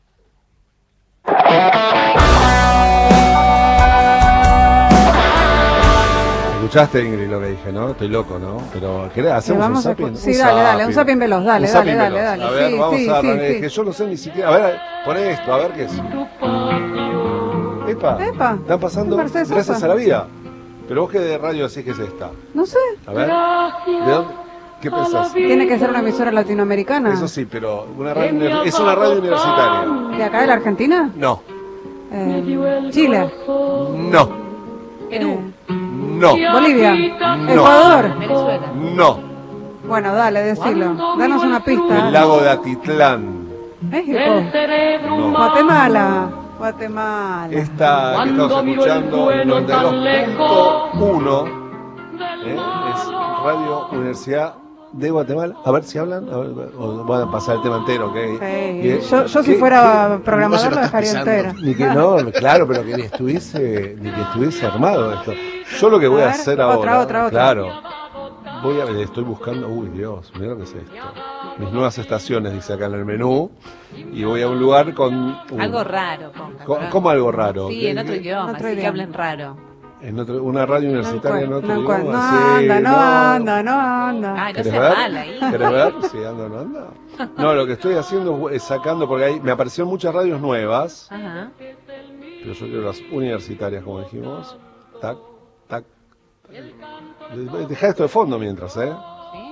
Escuchaste, Ingrid, lo que dije, ¿no? Estoy loco, ¿no? Pero, ¿querés? ¿Hacemos un zapping? Sí, un dale, dale, un zapping veloz, dale, un dale, zapping dale, dale. A ver, sí, vamos sí, a... sí, que sí. yo no sé ni siquiera... A ver, poné esto, a ver qué es. Epa, Epa. están pasando Mercedes gracias Sosa. a la vida. Pero vos, ¿qué de radio decís que es esta? No sé. A ver, ¿de dónde? ¿Qué pensás? Tiene que ser una emisora latinoamericana. Eso sí, pero una radio, es una radio universitaria. ¿De acá de la Argentina? No. Eh, Chile. No. Perú. No. Bolivia. No. Ecuador. Venezuela. No. Bueno, dale, decilo. Danos una pista. El lago de Atitlán. México. No. Guatemala. Guatemala. Esta que estamos escuchando, el noventa y dos punto uno, ¿eh? Es Radio Universidad de Guatemala. A ver si hablan, a ver, o van a pasar el tema entero, ¿ok? Sí. Yo, yo si fuera programador lo dejaría entero. Ni que no, claro, pero que ni estuviese, ni que estuviese armado esto. Yo lo que voy a, a ver, hacer otra, ahora, otra, otra. claro, voy a, estoy buscando, uy Dios, mira lo que es esto. Mis nuevas estaciones, dice acá en el menú, y voy a un lugar con... Un, algo raro, ponga, con, ¿Cómo algo raro? Sí, en otro idioma, así que hablen raro. En otro, una radio universitaria en otro no, idioma. No sí, anda, no, no anda, no anda. Ay, no ¿Querés sea ver? mal ahí. ¿Querés ver? Sí, anda, no anda. No, lo que estoy haciendo es sacando, porque ahí me aparecieron muchas radios nuevas, Ajá. pero yo quiero las universitarias, como dijimos. Tac, tac. Deja esto de fondo mientras, ¿eh? ¿Sí?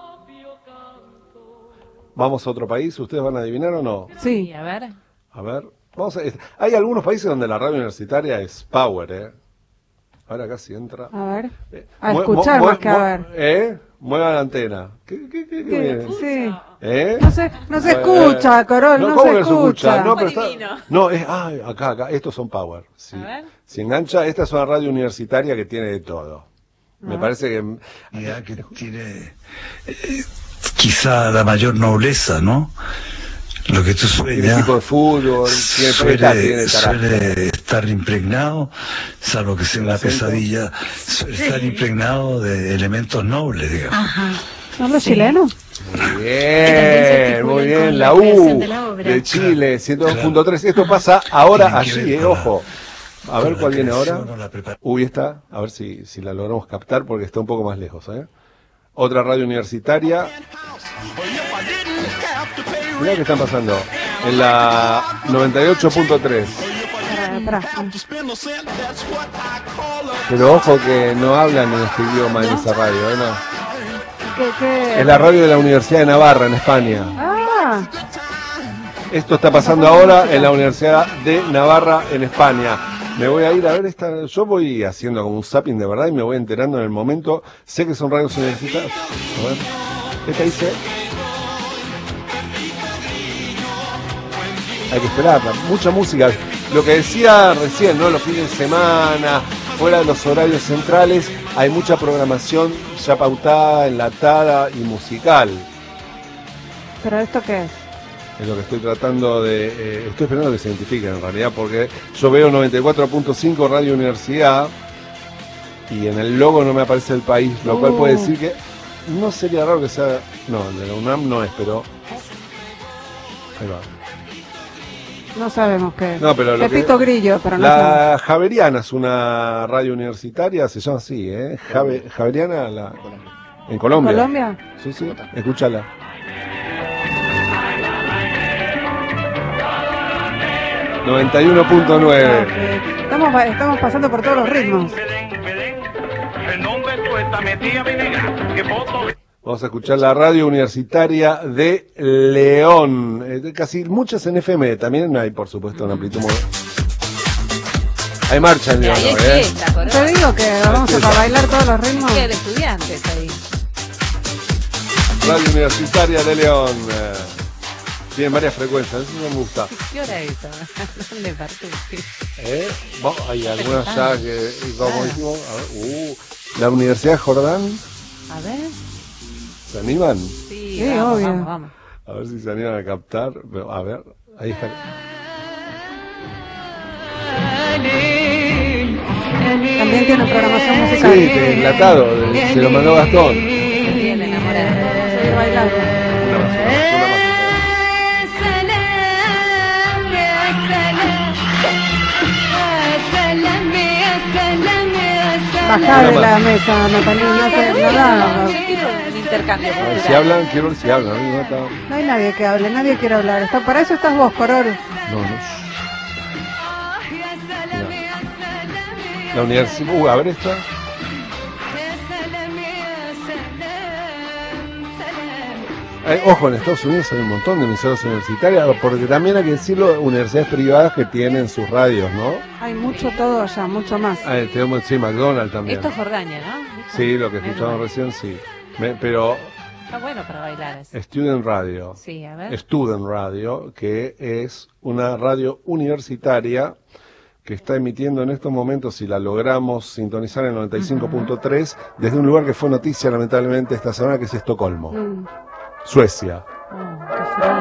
Vamos a otro país, ¿ustedes van a adivinar o no? Sí. A ver. A ver, vamos a... Hay algunos países donde la radio universitaria es power, ¿eh? Ahora acá sí entra. A ver. Eh, A mu- escuchar mu- más que a mu- ver. ¿Eh? Mueva la antena. ¿Qué, qué, qué, qué ¿Qué? viene? Sí. ¿Eh? No se, no se Eh, escucha, Corol, no, ¿cómo se que escucha. No, pero está, no, es, ah, acá, acá, estos son power. Sí. Se engancha, esta es una radio universitaria que tiene de todo. Me parece que... Ya que tiene eh, quizá la mayor nobleza, ¿no? Lo que tú Tiene sueñas equipo de fútbol, tiene suele, preta, tiene suele estar impregnado, salvo que sea una pesadilla, suele estar impregnado de elementos nobles, digamos. Ajá. ¿Son los chilenos? Muy bien, muy bien, la U de Chile, ciento dos punto tres. Esto pasa ahora allí, eh, ojo. A ver cuál viene ahora. Uy, está, a ver si, si la logramos captar porque está un poco más lejos, ¿eh? Otra radio universitaria. Mirá qué están pasando. En la noventa y ocho punto tres. Pero ojo que no hablan en este idioma en esa radio, ¿eh? No. ¿Qué, qué? Es la radio de la Universidad de Navarra, en España. Ah, Esto está pasando ahora en la Universidad de Navarra, en España. Me voy a ir a ver esta... Yo voy haciendo como un zapping de verdad y me voy enterando en el momento. Sé que son radios universitarias. A ver. Esta dice... Hay que esperarla. Mucha música. Lo que decía recién, ¿no? Los fines de semana, fuera de los horarios centrales, hay mucha programación ya pautada, enlatada y musical. ¿pero esto qué es? Es lo que estoy tratando de... Eh, estoy esperando que se identifiquen en realidad, porque yo veo noventa y cuatro punto cinco Radio Universidad y en el logo no me aparece el país, lo uh. cual puede decir que no sería raro que sea... No, el de la UNAM no es, pero... Ahí va. No sabemos qué es. No, pero lo Pepito que... Grillo, pero no La sabemos. Javeriana es una radio universitaria, se llama así, ¿eh? Jave... Javeriana la... en Colombia. ¿En Colombia? Sí, sí, escúchala. noventa y uno punto nueve. Estamos, estamos pasando por todos los ritmos. Vamos a escuchar la radio universitaria de León. Eh, casi muchas en F M. También hay, por supuesto, una amplitud modo. Hay marcha en León, ¿eh? Te digo que vamos a bailar todos los ritmos. ¿Qué de estudiantes ahí? Radio universitaria de León. Eh, tienen varias frecuencias, eso me gusta. ¿Qué hora es eso? ¿Dónde parte? ¿Eh? Bueno, hay algunas ya que, como dijimos, a ver, uh, la Universidad de Jordán. A ver. ¿Se animan? Sí, sí, vamos, obvio. Vamos, vamos. A ver si se animan a captar. Pero, a ver, ahí está. También tiene programación musical. Sí, de enlatado, de, se lo mandó Gastón. Se tiene enamorado. Sí, bailando. Una más, una más, una más. Bajá de la mesa, Natalia, no te no da. Un intercambio. A ver si hablan, quiero ver si hablan. No, está... No hay nadie que hable, nadie quiere hablar. Está, para eso estás vos, Corol. no. no. La universidad. Uh, a ver esta. Eh, ojo, en Estados Unidos hay un montón de emisoras universitarias, porque también hay que decirlo, universidades privadas que tienen sus radios, ¿no? Hay mucho todo allá, mucho más. Ah, tenemos, sí, McDonald's también. Esto es Jordaña, ¿no? Sí, lo que escuchamos recién, sí. Me, pero... Está bueno para bailar eso. Student Radio. Sí, a ver. Student Radio, que es una radio universitaria que está emitiendo en estos momentos, si la logramos sintonizar en noventa y cinco punto tres, desde un lugar que fue noticia lamentablemente esta semana, que es Estocolmo. Mm. Suecia. Oh, qué frío.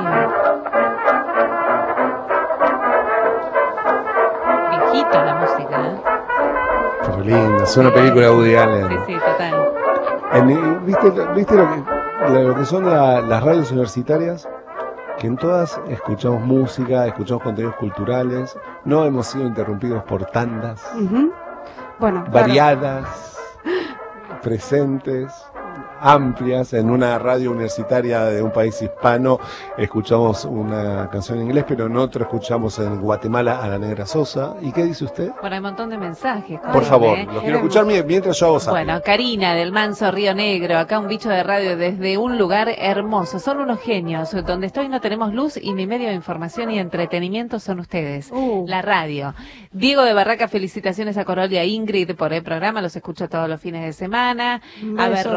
Viejita la música, ¿eh? Pero linda, es una película de Woody Allen. Sí, sí, total. En, ¿Viste, viste lo, que, lo que son la, las radios universitarias? Que en todas escuchamos música, escuchamos contenidos culturales, no hemos sido interrumpidos por tandas, uh-huh. Bueno, variadas, claro. Presentes, amplias. En una radio universitaria de un país hispano escuchamos una canción en inglés, pero en otro escuchamos en Guatemala a la Negra Sosa. ¿Y qué dice usted? Bueno, hay un montón de mensajes. Por ¿eh? favor, ¿eh? los quiero escuchar mientras yo hago zapping. Bueno, Karina del Manso Río Negro, acá un bicho de radio desde un lugar hermoso. Son unos genios. Donde estoy no tenemos luz y mi medio de información y entretenimiento son ustedes. Uh. La radio. Diego de Barraca, felicitaciones a Corol y a Ingrid por el programa. Los escucho todos los fines de semana. Besos. A ver, Rodolfo.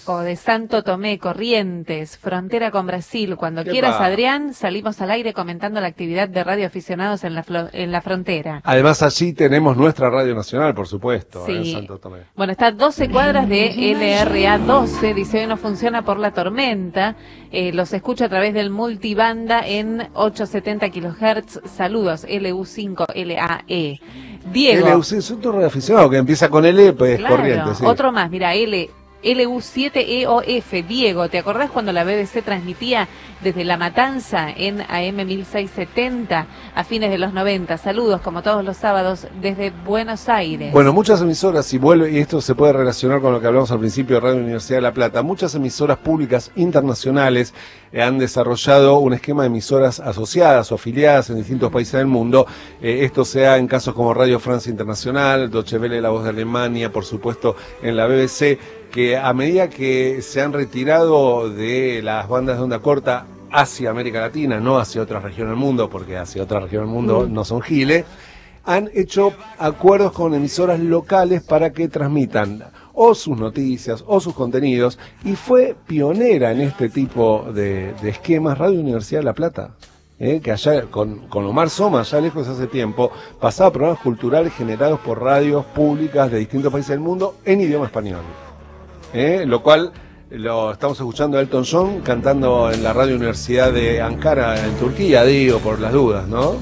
o de Santo Tomé, Corrientes, frontera con Brasil. Cuando ¿Qué quieras, va? Adrián, salimos al aire comentando la actividad de Radio Aficionados en la, flo- en la frontera. Además allí tenemos nuestra radio nacional, por supuesto, Sí. en Santo Tomé. Bueno, está a doce cuadras de L R A doce, dice hoy no funciona por la tormenta, eh, los escucho a través del multibanda en ochocientos setenta kilohertz, saludos, L U cinco L A E. Diego. L U C es otro radioaficionado que empieza con L, pues Claro, corriente, sí. otro más, mira, L, L U siete E O F, Diego, ¿te acordás cuando la B B C transmitía desde La Matanza en A M mil seiscientos setenta a fines de los noventa? Saludos, como todos los sábados, desde Buenos Aires. Bueno, muchas emisoras, y vuelve, y esto se puede relacionar con lo que hablamos al principio de Radio Universidad de La Plata, muchas emisoras públicas internacionales eh, han desarrollado un esquema de emisoras asociadas o afiliadas en distintos países del mundo. Eh, esto sea en casos como Radio Francia Internacional, Deutsche Welle, La Voz de Alemania, por supuesto en la B B C, que a medida que se han retirado de las bandas de onda corta hacia América Latina, no hacia otras regiones del mundo, porque hacia otras regiones del mundo Mm. no son giles, han hecho acuerdos con emisoras locales para que transmitan o sus noticias o sus contenidos, y fue pionera en este tipo de, de esquemas Radio Universidad de La Plata. Eh, que allá con, con Omar Soma, allá lejos hace tiempo, pasaba programas culturales generados por radios públicas de distintos países del mundo en idioma español. Eh, lo cual lo estamos escuchando a Elton John cantando en la Radio Universidad de Ankara, en Turquía, digo, por las dudas, ¿no?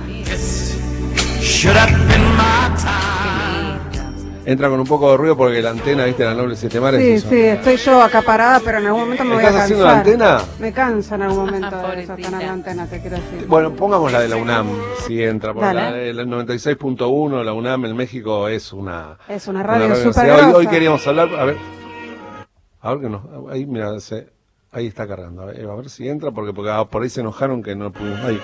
Entra con un poco de ruido porque la antena, viste, la Noble Siete Mares. Sí, hizo- sí, estoy yo acaparada, pero en algún momento me voy a ¿Estás cansar. haciendo la antena? Me cansa en algún momento de eso, estar en la antena, te quiero decir. Bueno, pongamos la de la UNAM, si entra, porque Dale. la del noventa y seis punto uno, la UNAM en México es una... Es una radio universidad. súper hoy, hoy grosa. queríamos hablar, a ver, a ver que no, ahí mira, se, ahí está cargando, a ver, a ver si entra, porque, porque ah, por ahí se enojaron que no pudimos, ahí.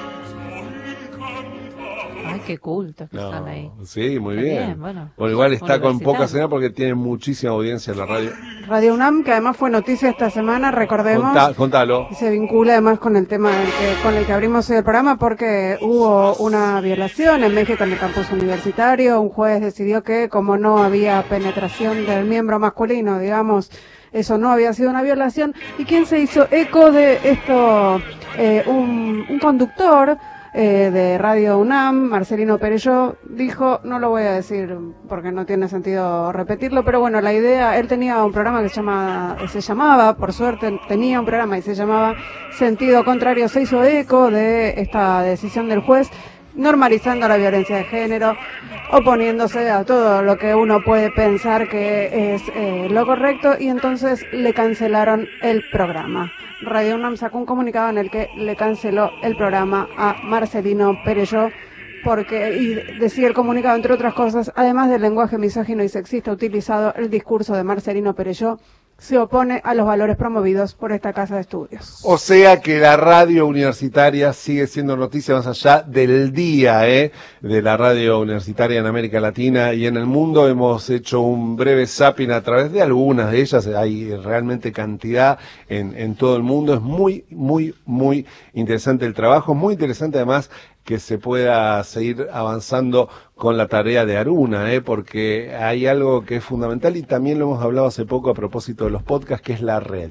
Ay, qué cultos que No, están ahí. sí, muy Está bien. bien, bueno, igual está con universitario. poca señal porque tiene muchísima audiencia en la radio. Radio UNAM, que además fue noticia esta semana, recordemos. Contá- contalo. Y se vincula además con el tema del que, con el que abrimos hoy el programa, porque hubo una violación en México en el campus universitario. Un juez decidió que, como no había penetración del miembro masculino, digamos, eso no había sido una violación. ¿Y quién se hizo eco de esto? Eh, un, un conductor eh, de Radio UNAM, Marcelino Perelló, dijo, no lo voy a decir porque no tiene sentido repetirlo, pero bueno, la idea, él tenía un programa que se, llama, se llamaba, por suerte tenía un programa y se llamaba Sentido Contrario, se hizo eco de esta decisión del juez, normalizando la violencia de género, oponiéndose a todo lo que uno puede pensar que es eh, lo correcto, y entonces le cancelaron el programa. Radio UNAM sacó un comunicado en el que le canceló el programa a Marcelino Perelló, porque, y decía el comunicado, entre otras cosas, además del lenguaje misógino y sexista utilizado, el discurso de Marcelino Perelló se opone a los valores promovidos por esta casa de estudios. O sea que la radio universitaria sigue siendo noticia más allá del día, ¿eh? De la radio universitaria en América Latina y en el mundo. Hemos hecho un breve zapping a través de algunas de ellas. Hay realmente cantidad en, en todo el mundo. Es muy, muy, muy interesante el trabajo. Muy interesante además que se pueda seguir avanzando con la tarea de Aruna, ¿eh? Porque hay algo que es fundamental y también lo hemos hablado hace poco a propósito de los podcasts, que es la red.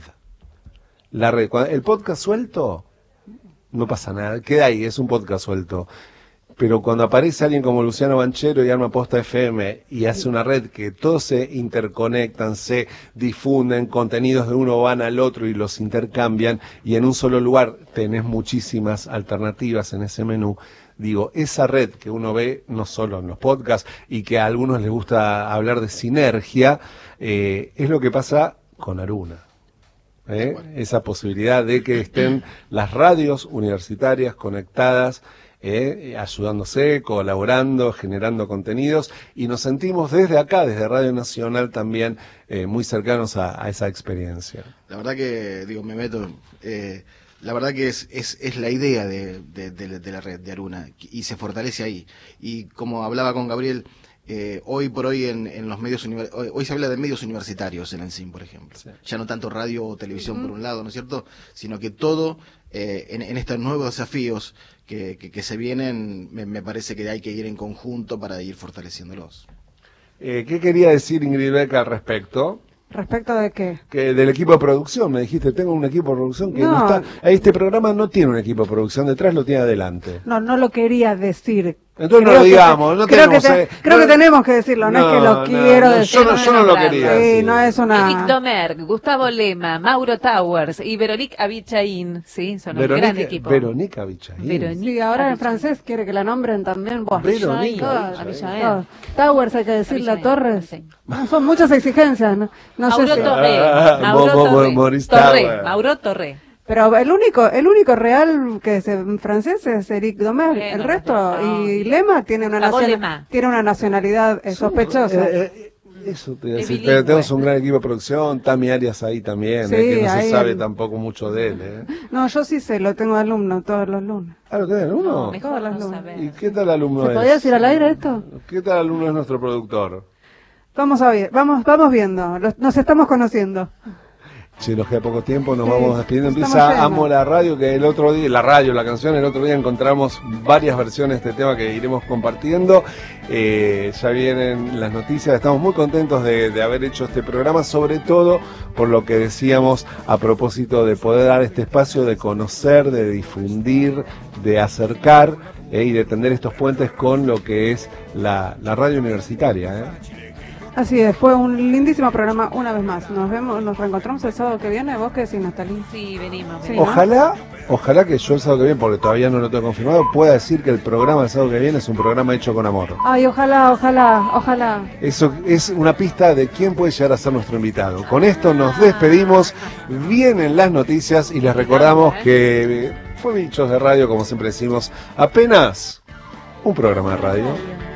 La red. Cuando el podcast suelto, no pasa nada, queda ahí, es un podcast suelto. Pero cuando aparece alguien como Luciano Banchero y arma Posta F M y hace una red que todos se interconectan, se difunden, contenidos de uno van al otro y los intercambian, y en un solo lugar tenés muchísimas alternativas en ese menú. Digo, esa red que uno ve no solo en los podcasts y que a algunos les gusta hablar de sinergia, eh, es lo que pasa con Aruna. ¿eh? Esa posibilidad de que estén las radios universitarias conectadas, Eh, ayudándose, colaborando, generando contenidos, y nos sentimos desde acá, desde Radio Nacional también, eh, muy cercanos a, a esa experiencia. La verdad que, digo, me meto, eh, la verdad que es, es, es la idea de, de, de, de la red de Aruna, y se fortalece ahí. Y como hablaba con Gabriel, eh, hoy por hoy en, en los medios univer- hoy, hoy se habla de medios universitarios en el C I M, por ejemplo. Sí. Ya no tanto radio o televisión por un lado, ¿no es cierto? Sino que todo eh, en, en estos nuevos desafíos que, que, que se vienen, me, me parece que hay que ir en conjunto para ir fortaleciéndolos. Eh, ¿Qué quería decir Ingrid Beck al respecto? ¿Respecto de qué? Que del equipo de producción, me dijiste, tengo un equipo de producción que no, No. está... Este programa no tiene un equipo de producción detrás, lo tiene adelante. No, no lo quería decir. Entonces Creo no lo que- digamos, no creo tenemos... Que te- eh, creo no- que tenemos que decirlo, no, es que lo no, quiero no, decir. Yo no, yo no lo quería Sí, decir. no es una... Eric Domergue, Gustavo Lema, Mauro Towers y Veronique Abichaín, sí, son un gran Verónica, equipo. Verónica Abichaín. Veronique Sí, ahora en Abichaín. francés quiere que la nombren también. Buah, Verónica todas, Abichaín. todas. Towers hay que decirle, Abichaín, Torres. Abichaín. No, son muchas exigencias, ¿no? No sé Mauro si- Torre, Ah, Mauro Mo- Mo- Torre, Maurice Torre, Tower. Mauro Torre. Pero el único, el único real que es en francés es Eric Domergue. Bueno, El resto, no. y Lema tiene una, Gustavo naciona- Lema. tiene una nacionalidad eh, sospechosa. Eh, eh, Eso te iba a Es decir, bilingüe. pero tenemos un gran equipo de producción, Tami Arias ahí también, Sí, eh, que no se ahí sabe en- tampoco mucho de él. ¿eh? No, yo sí sé, lo tengo alumno todos los lunes. Ah, ¿lo tenés alumno? No, mejor Todas las no lunes. saber. ¿Y qué tal alumno ¿Se es? podía decir al aire esto? ¿Qué tal alumno es nuestro productor? Vamos a ver, vamos, vamos viendo, los- nos estamos conociendo. Si nos queda poco tiempo, nos Sí, vamos despidiendo. estamos Empieza yendo. Amo la Radio, que el otro día, la radio, la canción, el otro día encontramos varias versiones de este tema que iremos compartiendo. Eh, ya vienen las noticias, estamos muy contentos de, de haber hecho este programa, sobre todo por lo que decíamos a propósito de poder dar este espacio de conocer, de difundir, de acercar eh, y de tender estos puentes con lo que es la, la radio universitaria. ¿eh? Así es, fue un lindísimo programa una vez más. Nos vemos, nos reencontramos el sábado que viene. ¿Vos qué decís, Natalí? Sí, venimos. Sí, ¿no? Ojalá, ojalá que yo el sábado que viene, porque todavía no lo tengo confirmado, pueda decir que el programa del sábado que viene es un programa hecho con amor. Ay, ojalá, ojalá, ojalá. Eso es una pista de quién puede llegar a ser nuestro invitado. Con esto nos despedimos, vienen las noticias y les recordamos que fue Bichos de Radio, como siempre decimos, apenas un programa de radio.